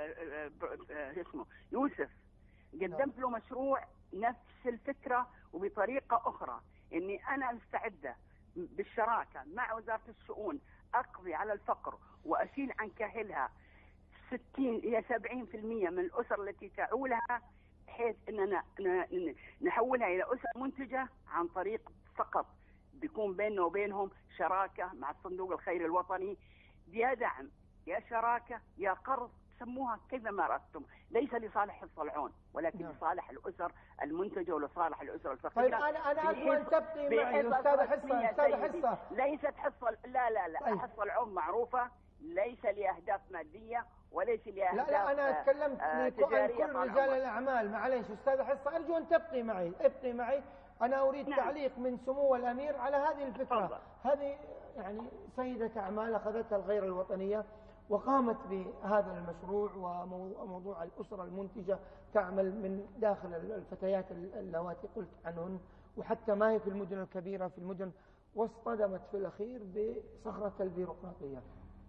اسمه يوسف، قدمت له مشروع نفس الفكرة وبطريقة أخرى، إني أنا مستعدة بالشراكة مع وزارة الشؤون أقضي على الفقر وأشيل عن كاهلها 60 إلى 70% من الأسر التي تعولها، بحيث أننا نحولها إلى أسر منتجة عن طريق فقط بيكون بيننا وبينهم شراكة مع الصندوق الخيري الوطني، يا دعم يا شراكة يا قرض، سموها كيف ما أردتم، ليس لصالح حفظ العون ولكن لصالح الأسر المنتجة ولصالح الأسر الفقيرة. طيب أنا أرجو أن تبقي معي أستاذ حصة. ليست حصة، لا طيب. حصة العون معروفة، ليس لأهداف مادية وليس لأهداف لا أنا تكلمت عن كل رجال الأعمال. معليش أستاذ حصة، أرجو أن تبقي معي، ابقي معي. أنا أريد تعليق من سمو الأمير على هذه الفكرة. هذه يعني سيدة أعمال أخذتها الغير الوطنية وقامت بهذا المشروع، وموضوع الأسرة المنتجة تعمل من داخل الفتيات اللواتي قلت عنهن، وحتى ما هي في المدن الكبيرة، في المدن، واصطدمت في الأخير بصخرة البيروقراطية.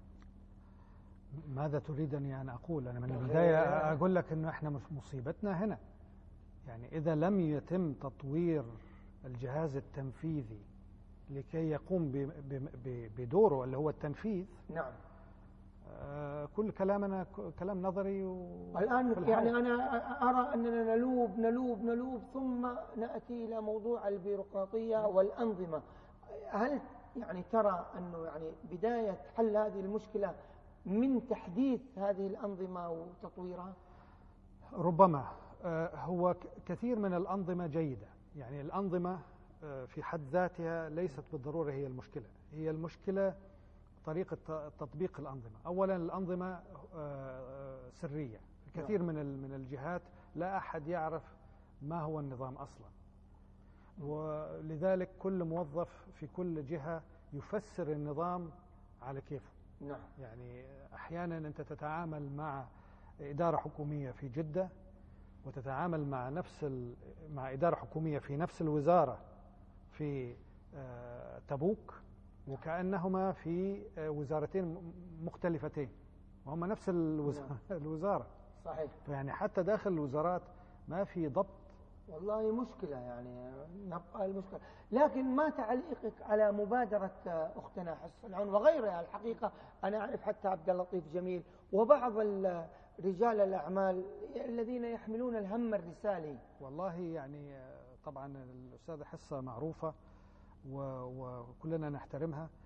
ماذا تريدني أن أقول؟ أنا من البداية أقول لك أنه إحنا مصيبتنا هنا، يعني إذا لم يتم تطوير الجهاز التنفيذي لكي يقوم بدوره اللي هو التنفيذ. نعم. كل كلامنا كلام نظري. الآن يعني أنا أرى أننا نلوب ثم نأتي إلى موضوع البيروقراطية والأنظمة. هل يعني ترى أنه يعني بداية حل هذه المشكلة من تحديث هذه الأنظمة وتطويرها؟ ربما هو كثير من الأنظمة جيدة، يعني الأنظمة في حد ذاتها ليست بالضرورة هي المشكلة، هي المشكلة طريقة تطبيق الأنظمة. أولا الأنظمة سرية، الكثير من الجهات لا أحد يعرف ما هو النظام أصلا، ولذلك كل موظف في كل جهة يفسر النظام على كيفه. نعم. يعني أحيانا أنت تتعامل مع إدارة حكومية في جدة وتتعامل مع إدارة حكومية في نفس الوزارة في تبوك، وكأنهما في وزارتين مختلفتين وهم نفس الوزارة. صحيح. يعني حتى داخل الوزارات ما في ضبط. والله مشكلة، يعني نبقى المشكلة. لكن ما تعليقك على مبادرة أختنا حصة العون وغيرها؟ الحقيقة أنا أعرف حتى عبد اللطيف جميل وبعض رجال الأعمال الذين يحملون الهم الرسالي. والله يعني طبعا الأستاذة حصة معروفة وكلنا نحترمها،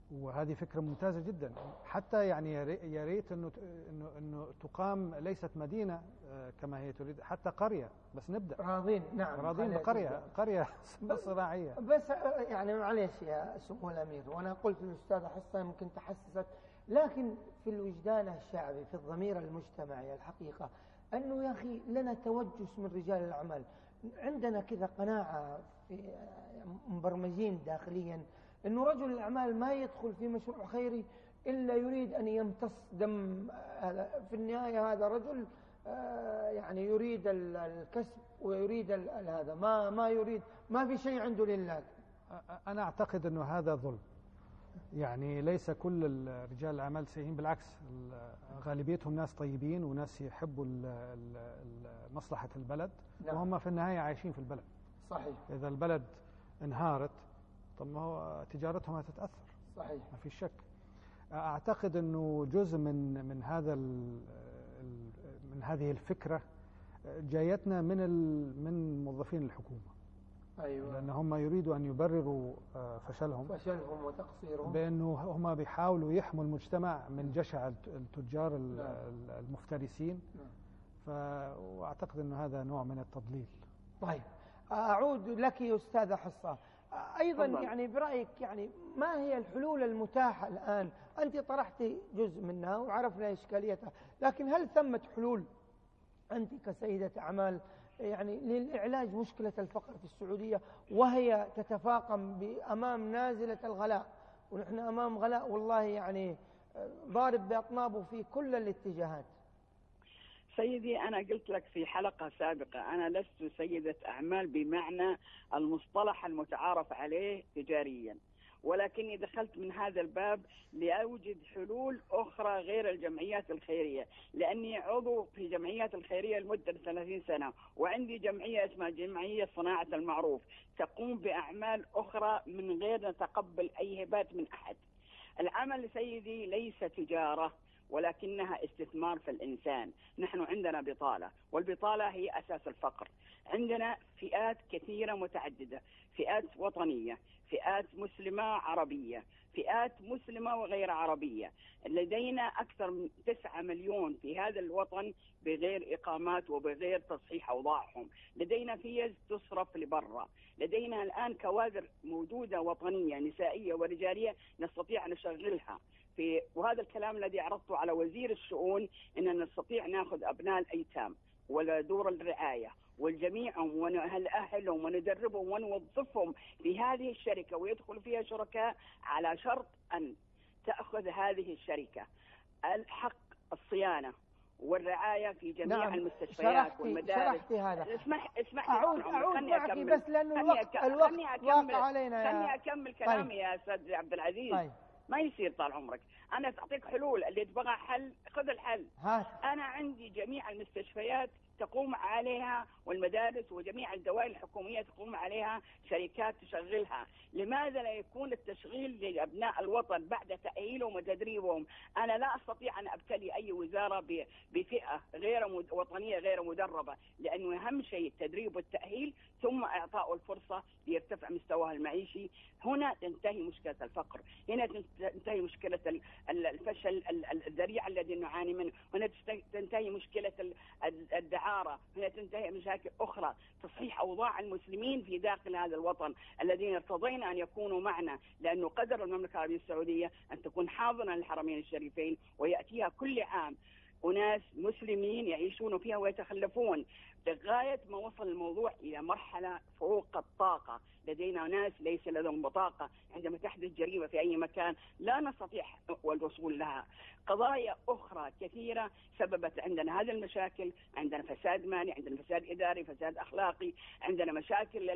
وهذه فكرة ممتازة جدا. حتى يعني يا ريت انه تقام ليست مدينة كما هي تريد، حتى قرية، بس نبدأ راضين. نعم، راضين بقرية صناعية. بس يعني معليش يا سمو الأمير، وأنا قلت للأستاذة حصة يمكن تحسست، لكن في الوجدان الشعبي، في الضمير المجتمعي، الحقيقة أنه يا أخي لنا توجس من رجال الأعمال. عندنا كذا قناعة مبرمجين داخليا أنه رجل الأعمال ما يدخل في مشروع خيري إلا يريد أن يمتص دم. في النهاية هذا رجل يعني يريد الكسب ويريد هذا، ما يريد، ما في شيء عنده لله. أنا أعتقد أنه هذا ظلم. يعني ليس كل رجال الأعمال سيئين، بالعكس غالبيتهم ناس طيبين وناس يحبوا مصلحة البلد. نعم. وهم في النهاية عايشين في البلد. صحيح. إذا البلد انهارت، طب ما هو تجارتهم هتتأثر. صحيح. ما في شك. أعتقد أنه جزء من هذه الفكرة جايتنا من موظفين الحكومة. أيوة. لأن هم يريدوا أن يبرروا فشلهم وتقصيرهم بأنه هم بيحاولوا يحموا المجتمع من جشع التجار المفترسين. وأعتقد أنه هذا نوع من التضليل. طيب، أعود لك أستاذة حصة أيضا. يعني برأيك يعني ما هي الحلول المتاحة الآن؟ أنت طرحت جزء منها وعرفنا إشكاليتها، لكن هل ثمة حلول أنت كسيدة أعمال يعني للعلاج مشكلة الفقر في السعودية، وهي تتفاقم أمام نازلة الغلاء، ونحن أمام غلاء والله يعني ضارب بأطنابه في كل الاتجاهات؟ سيدي، أنا قلت لك في حلقة سابقة أنا لست سيدة أعمال بمعنى المصطلح المتعارف عليه تجاريا، ولكني دخلت من هذا الباب لأوجد حلول أخرى غير الجمعيات الخيرية، لأني عضو في جمعيات الخيرية لمدة 30 سنة، وعندي جمعية اسمها جمعية صناعة المعروف تقوم بأعمال أخرى من غير نتقبل أي هبات من أحد. العمل سيدي ليس تجارة، ولكنها استثمار في الإنسان. نحن عندنا بطالة، والبطالة هي أساس الفقر. عندنا فئات كثيرة متعددة، فئات وطنية، فئات مسلمة عربية، فئات مسلمة وغير عربية. لدينا أكثر من 9 مليون في هذا الوطن بغير إقامات وبغير تصحيح أوضاعهم. لدينا فيز تصرف لبرا. لدينا الآن كوادر موجودة وطنية نسائية ورجالية نستطيع أن نشغلها. وهذا الكلام الذي عرضته على وزير الشؤون، أن نستطيع نأخذ أبناء الأيتام ولا دور الرعاية والجميعهم ونأهلهم وندربهم ونوظفهم في هذه الشركة ويدخل فيها شركاء، على شرط أن تأخذ هذه الشركة الحق الصيانة والرعاية في جميع نعم. المستشفيات والمدارس. شرحتي هذا. اسمح أعود معك بس لأنه الوقت واقع علينا. خلني أكمل كلامي. طيب. يا أستاذ عبد العزيز. طيب. ما يصير طال عمرك. أنا أعطيك حلول، اللي تبغى حل خذ الحل. أنا عندي جميع المستشفيات تقوم عليها والمدارس وجميع الدوائر الحكومية تقوم عليها شركات تشغلها. لماذا لا يكون التشغيل لأبناء الوطن بعد تأهيلهم وتدريبهم؟ أنا لا أستطيع أن أبتلي أي وزارة بفئة غير وطنية غير مدربة، لأنه أهم شيء التدريب والتأهيل ثم إعطاء الفرصة ليرتفع مستواه المعيشي. هنا تنتهي مشكلة الفقر، هنا تنتهي مشكلة الفشل الذريع الذي نعاني منه، هنا تنتهي مشكلة الدعارة، هنا تنتهي مشاكل أخرى، تصحيح أوضاع المسلمين في داخل هذا الوطن الذين ارتضينا أن يكونوا معنا، لأنه قدر المملكة العربية السعودية أن تكون حاضنة للحرمين الشريفين ويأتيها كل عام أناس مسلمين يعيشون فيها ويتخلفون، لغاية ما وصل الموضوع إلى مرحلة فوق الطاقة. لدينا ناس ليس لهم بطاقة، عندما تحدث جريمة في أي مكان لا نستطيع الوصول لها. قضايا أخرى كثيرة سببت عندنا هذه المشاكل. عندنا فساد مالي، عندنا فساد إداري، فساد أخلاقي، عندنا مشاكل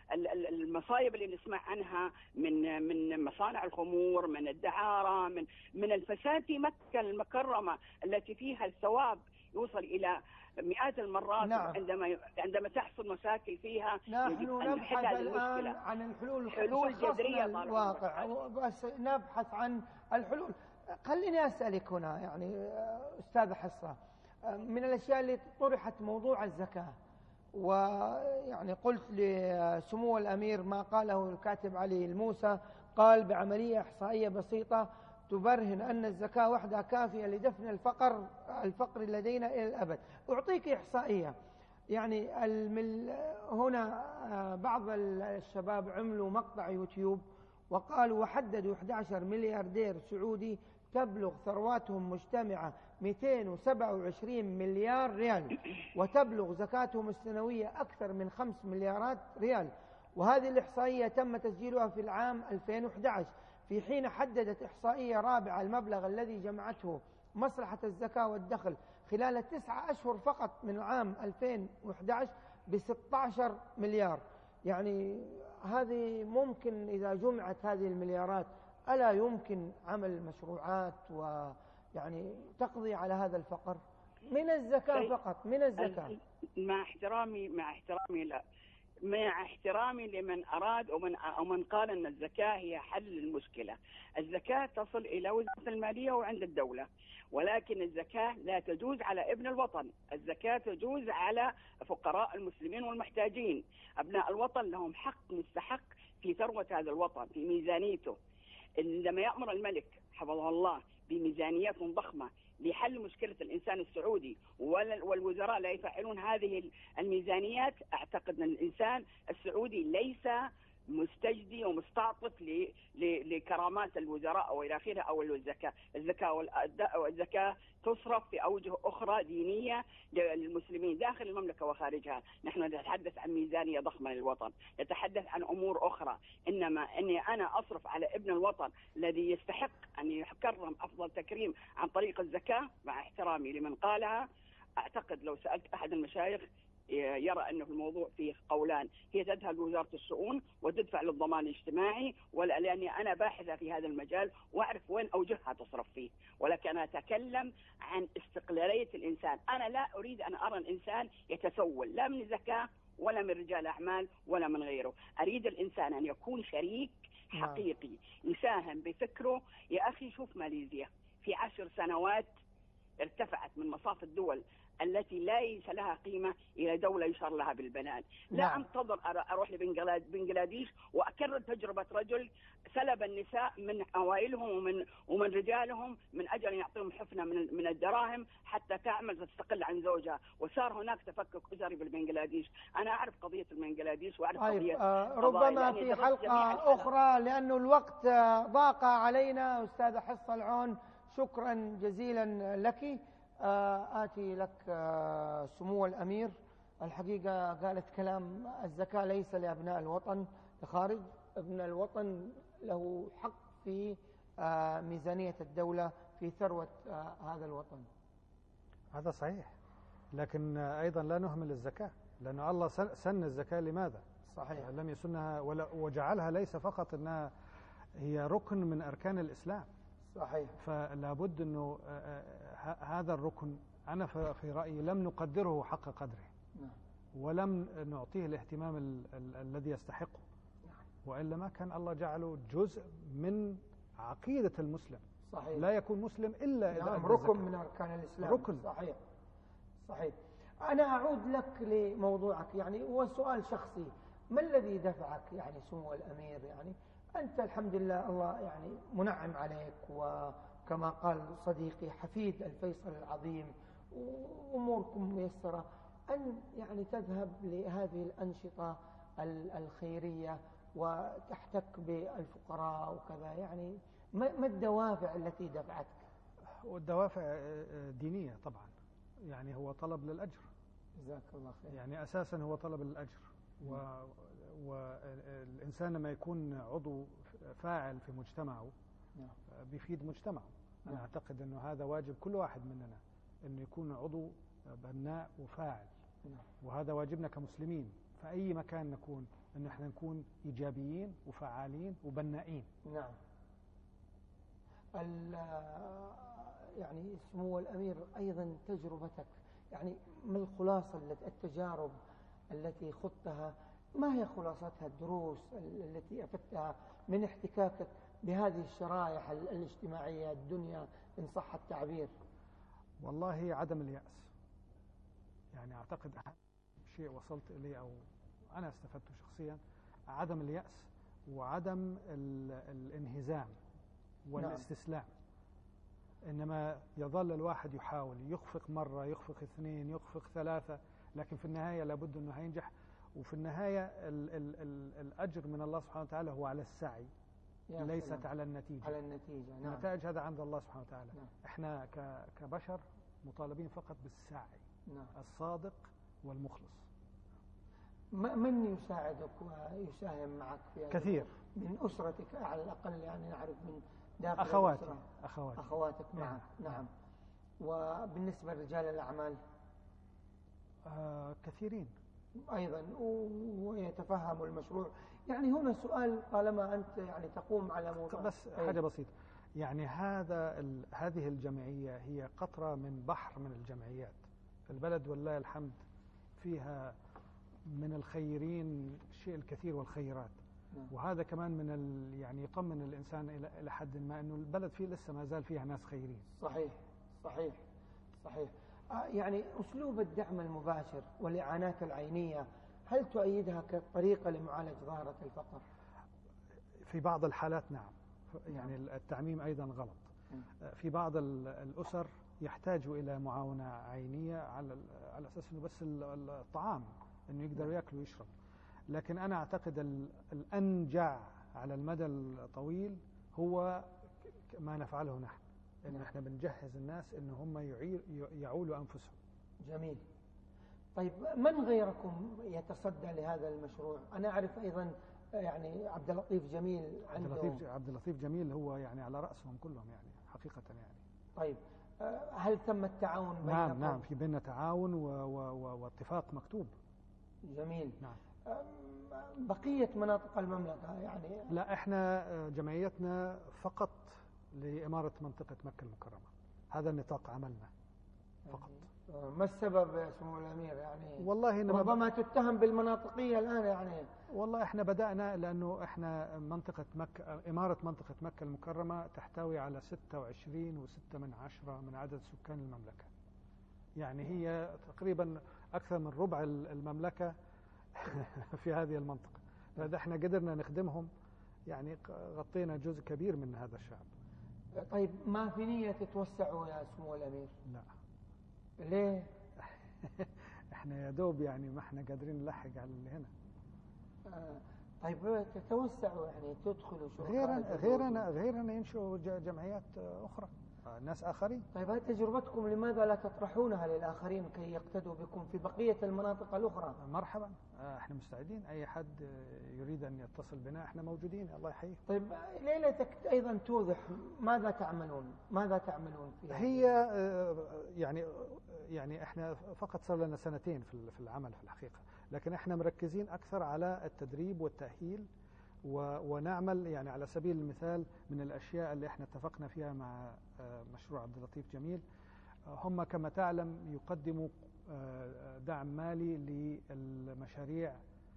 المصايب اللي نسمع عنها من مصانع الخمور، من الدعارة، من الفساد في مكة المكرمة التي فيها الثواب يوصل إلى مئات المرات. نعم. عندما تحصل مشاكل فيها نحن نبحث الآن عن حلول جذرية الواقع، بس نبحث عن الحلول. خليني أسألك هنا يعني أستاذ حصة، من الأشياء اللي طرحت موضوع الزكاة، ويعني قلت لسمو الأمير ما قاله الكاتب علي الموسى قال بعملية إحصائية بسيطة تبرهن أن الزكاة وحدها كافية لدفن الفقر لدينا إلى الأبد. أعطيك إحصائية، يعني هنا بعض الشباب عملوا مقطع يوتيوب وقالوا وحددوا 11 ملياردير سعودي تبلغ ثرواتهم مجتمعة 227 مليار ريال، وتبلغ زكاتهم السنوية أكثر من 5 مليارات ريال. وهذه الإحصائية تم تسجيلها في العام 2011، في حين حددت إحصائية رابعة المبلغ الذي جمعته مصلحة الزكاة والدخل خلال 9 أشهر فقط من عام 2011 ب16 مليار. يعني هذه ممكن إذا جمعت هذه المليارات ألا يمكن عمل مشروعات ويعني تقضي على هذا الفقر من الزكاة فقط، من الزكاة. مع احترامي لمن أراد ومن قال أن الزكاة هي حل المشكلة. الزكاة تصل إلى وزارة المالية وعند الدولة، ولكن الزكاة لا تجوز على ابن الوطن، الزكاة تجوز على فقراء المسلمين والمحتاجين. أبناء الوطن لهم حق مستحق في ثروة هذا الوطن، في ميزانيته. عندما يأمر الملك حفظه الله بميزانيات ضخمة لحل مشكلة الإنسان السعودي والوزراء لا يفعلون هذه الميزانيات، أعتقد أن الإنسان السعودي ليس مستجدي ومستعطف لكرامات الوزراء أو إلى آخره أو الزكاة تصرف في أوجه أخرى دينية للمسلمين داخل المملكة وخارجها. نحن نتحدث عن ميزانية ضخمة للوطن، نتحدث عن أمور أخرى. إنما أني أنا أصرف على ابن الوطن الذي يستحق أن يكرم أفضل تكريم عن طريق الزكاة، مع احترامي لمن قالها، أعتقد لو سألت أحد المشايخ يرى أنه في الموضوع فيه قولان، هي تذهب لوزارة الشؤون وتدفع للضمان الاجتماعي، لأني أنا باحثة في هذا المجال وأعرف وين أوجهها تصرف فيه. ولكن أنا أتكلم عن استقلالية الإنسان. أنا لا أريد أن أرى الإنسان يتسول لا من زكاة ولا من رجال أعمال ولا من غيره. أريد الإنسان أن يكون شريك حقيقي يساهم بفكره. يا أخي شوف ماليزيا في 10 سنوات ارتفعت من مصاف الدول التي ليس لها قيمة إلى دولة يشار لها بالبنان. لا أنتظر أروح لبنغلاديش وأكرر تجربة رجل سلب النساء من أوائلهم ومن رجالهم من أجل أن يعطيهم حفنة من الدراهم حتى تعمل وتستقل عن زوجها، وصار هناك تفكك أسري بالبنغلاديش. أنا أعرف قضية البنغلاديش وأعرف قضية ربما يعني في حلقة أخرى لأنه الوقت ضاق علينا. أستاذة حصة العون، شكرا جزيلا لك. آتي لك سمو الأمير. الحقيقة قالت كلام، الزكاة ليس لأبناء الوطن الخارج، ابن الوطن له حق في ميزانية الدولة في ثروة هذا الوطن. هذا صحيح، لكن أيضا لا نهمل الزكاة، لأن الله سن الزكاة لماذا؟ صحيح. لم يسنها وجعلها ليس فقط أنها هي ركن من أركان الإسلام. صحيح. فلا بد أنه هذا الركن أنا في رأيي لم نقدره حق قدره. نعم. ولم نعطيه الاهتمام الذي يستحقه. نعم. وإلا ما كان الله جعله جزء من عقيدة المسلم. صحيح. لا يكون مسلم إلا إذا نعم، ركن من أركان الإسلام. ركن. صحيح. صحيح. أنا أعود لك لموضوعك، يعني هو سؤال شخصي، ما الذي دفعك يعني سمو الأمير؟ يعني أنت الحمد لله الله يعني منعم عليك، وكما قال صديقي حفيد الفيصل العظيم، وأموركم ميسرة، أن يعني تذهب لهذه الأنشطة الخيرية وتحتك بالفقراء وكذا. يعني ما الدوافع التي دفعتك؟ والدوافع دينية طبعا، يعني هو طلب للأجر. جزاك الله خير. يعني أساسا هو طلب للأجر. والإنسان لما يكون عضو فاعل في مجتمعه بيفيد مجتمعه. أنا أعتقد أنه هذا واجب كل واحد مننا، أنه يكون عضو بناء وفاعل. وهذا واجبنا كمسلمين في أي مكان نكون، أن احنا نكون إيجابيين وفعالين وبنائين. نعم. يعني سمو الأمير أيضا تجربتك، يعني ما الخلاصة التجارب التي خضتها؟ ما هي خلاصتها الدروس التي أفدتها من احتكاكك بهذه الشرائح الاجتماعية الدنيا إن صح التعبير؟ والله عدم اليأس. يعني أعتقد شيء وصلت إليه أو أنا استفدته شخصيا، عدم اليأس وعدم الانهزام والاستسلام. إنما يظل الواحد يحاول، يخفق مرة، يخفق اثنين، يخفق ثلاثة، لكن في النهاية لابد أنه هينجح. وفي النهاية الأجر من الله سبحانه وتعالى هو على السعي ليست على النتيجة. على النتيجة، نعم. النتائج هذا عند الله سبحانه وتعالى. نعم. احنا كبشر مطالبين فقط بالسعي، نعم. الصادق والمخلص. من يساعدك ويساهم معك في كثير من أسرتك على الأقل، يعني نعرف من داخل أخواتي. الأسرة. أخواتي أخواتك معك. نعم. وبالنسبة لرجال الأعمال كثيرين أيضا ويتفهموا المشروع. يعني هنا سؤال، طالما أنت يعني تقوم على موضوع بس حاجة بسيطة، يعني هذه الجمعية هي قطرة من بحر من الجمعيات في البلد، والله الحمد فيها من الخيرين الشيء الكثير والخيرات. وهذا كمان يعني يطمن الإنسان إلى حد ما أنه البلد فيه لسه ما زال فيها ناس خيرين. صحيح صحيح صحيح. يعني أسلوب الدعم المباشر والإعانات العينية هل تؤيدها كطريقة لمعالجة ظاهرة الفقر؟ في بعض الحالات نعم، يعني التعميم أيضا غلط. في بعض الأسر يحتاجوا إلى معاونة عينية على أساس أنه بس الطعام، أنه يقدروا يأكلوا ويشربوا. لكن أنا أعتقد الأنجع على المدى الطويل هو ما نفعله نحن، إن احنا بنجهز الناس إن هم يعولوا أنفسهم. جميل. طيب من غيركم يتصدى لهذا المشروع؟ أنا أعرف أيضا يعني عبد اللطيف جميل عنده. عبد اللطيف جميل هو يعني على رأسهم كلهم يعني حقيقة يعني. طيب هل تم التعاون بينكم؟ نعم في بيننا تعاون واتفاق مكتوب. جميل. نعم. بقية مناطق المملكة يعني؟ لا، احنا جمعيتنا فقط لإمارة منطقة مكة المكرمة، هذا نطاق عملنا فقط. ما السبب يا سمو الأمير يعني؟ والله ربما تتهم بالمناطقية الآن يعني. والله احنا بدأنا لأنه احنا إمارة منطقة مكة المكرمة تحتوي على 26.6 من عدد سكان المملكة. يعني هي تقريبا أكثر من ربع المملكة في هذه المنطقة. فإذا احنا قدرنا نخدمهم يعني غطينا جزء كبير من هذا الشعب. طيب ما في نية تتوسعوا يا سمو الأمير؟ لا. ليه؟ احنا يا دوب يعني ما احنا قادرين نلحق على اللي هنا. طيب تتوسعوا يعني تدخلوا شركاء غيرنا ينشئوا جمعيات أخرى، ناس آخرين. طيب هذه تجربتكم لماذا لا تطرحونها للآخرين كي يقتدوا بكم في بقية المناطق الأخرى؟ مرحبا، احنا مستعدين، أي حد يريد أن يتصل بنا احنا موجودين. الله يحييك. طيب ليلتك أيضا توضح ماذا تعملون فيها؟ هي يعني احنا فقط صار لنا سنتين في العمل في الحقيقة، لكن احنا مركزين أكثر على التدريب والتأهيل، ونعمل يعني على سبيل المثال من الأشياء اللي احنا اتفقنا فيها مع مشروع عبد اللطيف جميل، هم كما تعلم يقدموا دعم مالي للمشاريع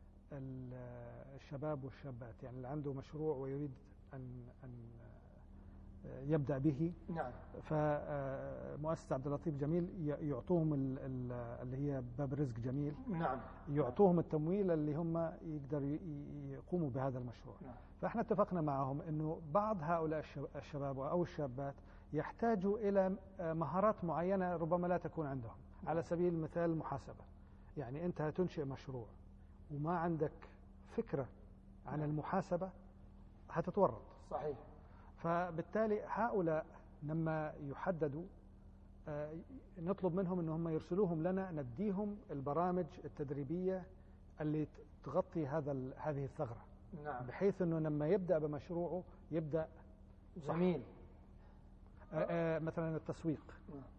الشباب والشابات، يعني اللي عنده مشروع ويريد أن يبدأ به. نعم. فمؤسسة عبد اللطيف جميل يعطوهم اللي هي باب رزق جميل. نعم. يعطوهم التمويل اللي هم يقدروا يقوموا بهذا المشروع. نعم. فاحنا اتفقنا معهم انه بعض هؤلاء الشباب او الشابات يحتاجوا الى مهارات معينة ربما لا تكون عندهم. على سبيل المثال المحاسبة، يعني انت هتنشئ مشروع وما عندك فكرة عن المحاسبة هتتورط. صحيح. فبالتالي هؤلاء لما يحددوا نطلب منهم ان هم يرسلوهم لنا، نديهم البرامج التدريبية اللي تغطي هذه الثغرة. نعم. بحيث انه لما يبدأ بمشروعه يبدأ صح. جميل. مثلا التسويق،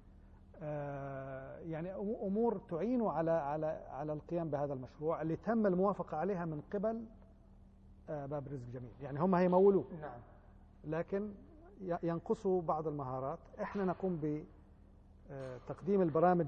يعني امور تعينه على القيام بهذا المشروع اللي تم الموافقة عليها من قبل باب رزق جميل. يعني هم هيمولوه. نعم. لكن ينقصوا بعض المهارات، احنا نقوم بتقديم البرامج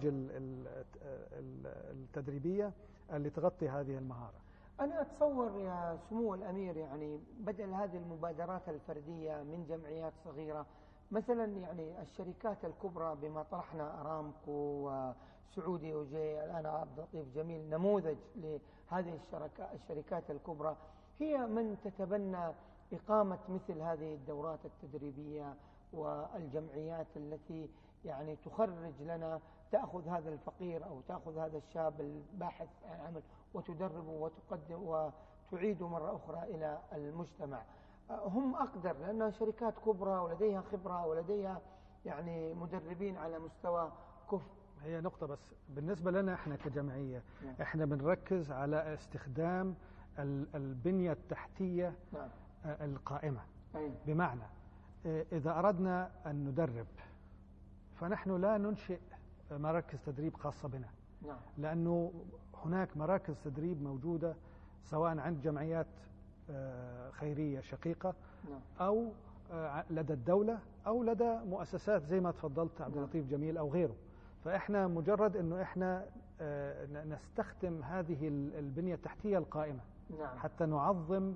التدريبية اللي تغطي هذه المهارة. أنا أتصور يا سمو الأمير يعني بدل هذه المبادرات الفردية من جمعيات صغيرة، مثلا يعني الشركات الكبرى بما طرحنا أرامكو وسعودي وجي، الآن عبد اللطيف جميل نموذج لهذه الشركات الكبرى، هي من تتبنى إقامة مثل هذه الدورات التدريبية والجمعيات التي يعني تخرج لنا، تأخذ هذا الفقير أو تأخذ هذا الشاب الباحث عن عمل وتدربه وتقدم وتعيده مرة أخرى إلى المجتمع. هم أقدر لأنها شركات كبرى ولديها خبرة ولديها يعني مدربين على مستوى كفء. هي نقطة بس بالنسبة لنا احنا كجمعية، احنا بنركز على استخدام البنية التحتية القائمة. بمعنى إذا أردنا أن ندرب فنحن لا ننشئ مراكز تدريب خاصة بنا، لأنه هناك مراكز تدريب موجودة سواء عند جمعيات خيرية شقيقة أو لدى الدولة أو لدى مؤسسات زي ما تفضلت عبد اللطيف جميل أو غيره. فإحنا مجرد أنه إحنا نستخدم هذه البنية التحتية القائمة حتى نعظم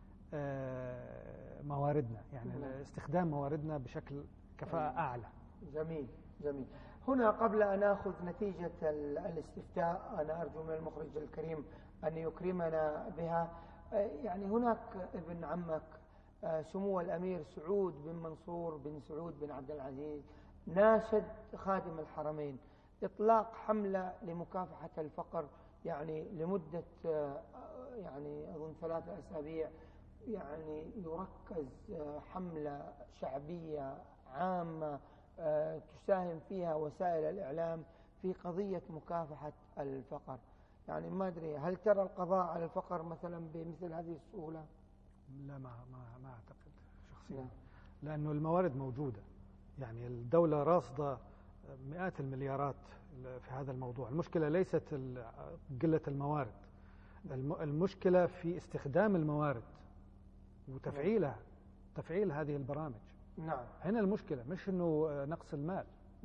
مواردنا، يعني استخدام مواردنا بشكل كفاءة أعلى. جميل جميل. هنا قبل أن أخذ نتيجة الاستفتاء أنا أرجو من المخرج الكريم أن يكرمنا بها. يعني هناك ابن عمك سمو الأمير سعود بن منصور بن سعود بن عبد العزيز ناشد خادم الحرمين إطلاق حملة لمكافحة الفقر، يعني لمدة يعني أظن 3 أسابيع، يعني يركز حملة شعبية عامة تساهم فيها وسائل الإعلام في قضية مكافحة الفقر. يعني ما أدري هل ترى القضاء على الفقر مثلا بمثل هذه السهولة؟ لا ما أعتقد شخصيا، لأنه الموارد موجودة، يعني الدولة راصدة مئات المليارات في هذا الموضوع. المشكلة ليست قلة الموارد، المشكلة في استخدام الموارد وتفعيلها، تفعيل هذه البرامج. هنا المشكلة مش إنه نقص المال.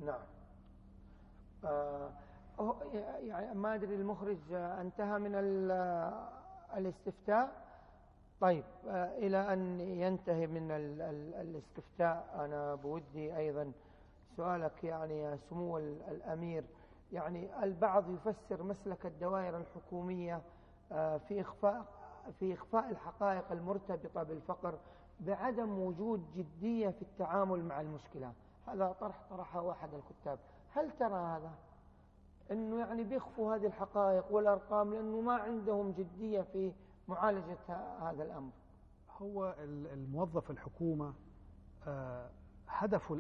يعني ما أدري المخرج انتهى من الاستفتاء. طيب إلى أن ينتهي من الاستفتاء أنا بودي أيضا سؤالك يعني يا سمو الأمير. يعني البعض يفسر مسلك الدوائر الحكومية في إخفاء الحقائق المرتبطة بالفقر بعدم وجود جدية في التعامل مع المشكلة. هذا طرحه واحد الكتاب. هل ترى هذا أنه يعني بيخفوا هذه الحقائق والأرقام لأنه ما عندهم جدية في معالجة هذا الأمر؟ هو الموظف الحكومة هدفه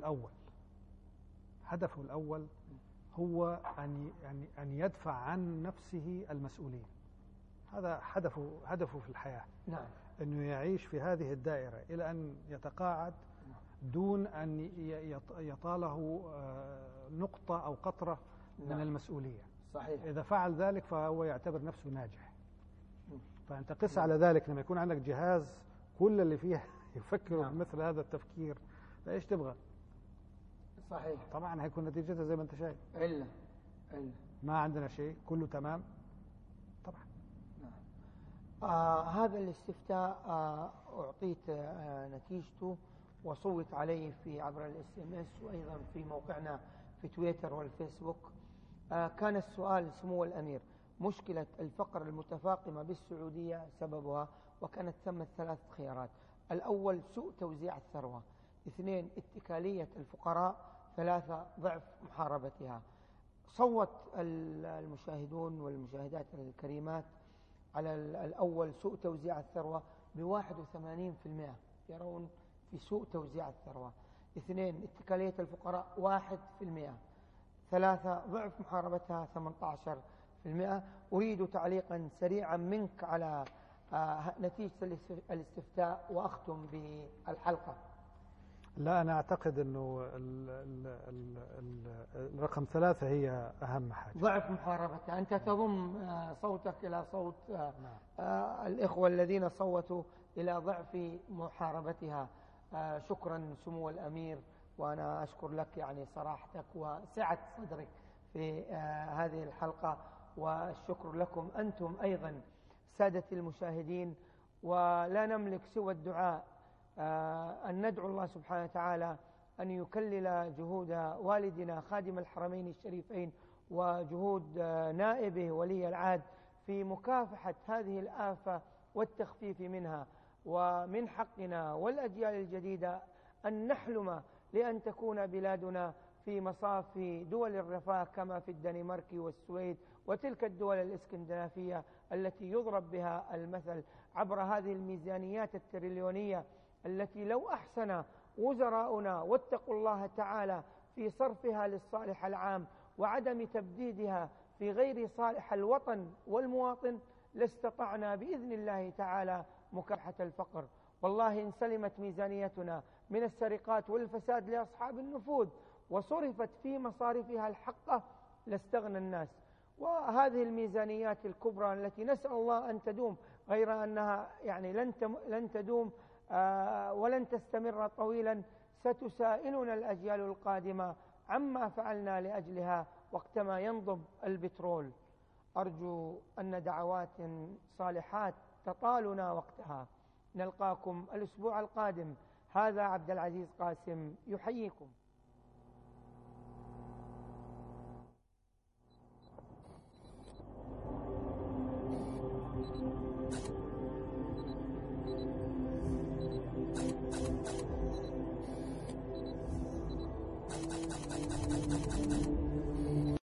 الأول هو أن يدفع عن نفسه المسؤولية. هذا هدفه في الحياة. أنه يعيش في هذه الدائرة إلى أن يتقاعد دون أن يطاله نقطة أو قطرة من المسؤولية. صحيح. إذا فعل ذلك فهو يعتبر نفسه ناجح. فأنت قس على ذلك لما يكون عندك جهاز كل اللي فيه يفكر بمثل هذا التفكير، فإيش تبغى؟ صحيح. طبعا هيكون نتيجتها زي ما أنت شايف. إلا ما عندنا شيء، كله تمام. طبعا. هذا الاستفتاء أعطيت نتيجته وصوت عليه في عبر الSMS وأيضا في موقعنا في تويتر والفيسبوك. كان السؤال سمو الأمير: مشكلة الفقر المتفاقمة بالسعودية سببها؟ وكانت ثم 3 خيارات: الأول سوء توزيع الثروة، 2 اتكالية الفقراء، 3 ضعف محاربتها. صوت المشاهدون والمشاهدات الكريمات على الأول سوء توزيع الثروة ب81%، يرون في سوء توزيع الثروة. 2 اتكالية الفقراء 1%، 3 ضعف محاربتها 18%. أريد تعليقا سريعا منك على نتيجة الاستفتاء وأختم بالحلقة. لا، أنا أعتقد أنه الرقم 3 هي أهم حاجة، ضعف محاربتها. أنت تضم صوتك إلى صوت الإخوة الذين صوتوا إلى ضعف محاربتها. شكرا سمو الأمير، وأنا أشكر لك يعني صراحتك وسعة صدرك في هذه الحلقة، والشكر لكم أنتم أيضا سادة المشاهدين. ولا نملك سوى الدعاء، أن ندعو الله سبحانه وتعالى أن يكلل جهود والدنا خادم الحرمين الشريفين وجهود نائبه ولي العهد في مكافحة هذه الآفة والتخفيف منها. ومن حقنا والأجيال الجديدة أن نحلم لأن تكون بلادنا في مصاف دول الرفاه كما في الدنمارك والسويد وتلك الدول الإسكندنافية التي يضرب بها المثل عبر هذه الميزانيات التريليونية التي لو أحسن وزراؤنا واتقوا الله تعالى في صرفها للصالح العام وعدم تبديدها في غير صالح الوطن والمواطن لاستطعنا بإذن الله تعالى مكافحة الفقر. والله إن سلمت ميزانيتنا من السرقات والفساد لأصحاب النفوذ وصرفت في مصارفها الحقة لاستغنى الناس. وهذه الميزانيات الكبرى التي نسأل الله أن تدوم، غير أنها يعني لن تدوم ولن تستمر طويلا، ستسائلنا الأجيال القادمة عما فعلنا لأجلها وقتما ينضب البترول. أرجو أن دعوات صالحات تطالنا وقتها. نلقاكم الأسبوع القادم. هذا عبد العزيز قاسم يحييكم.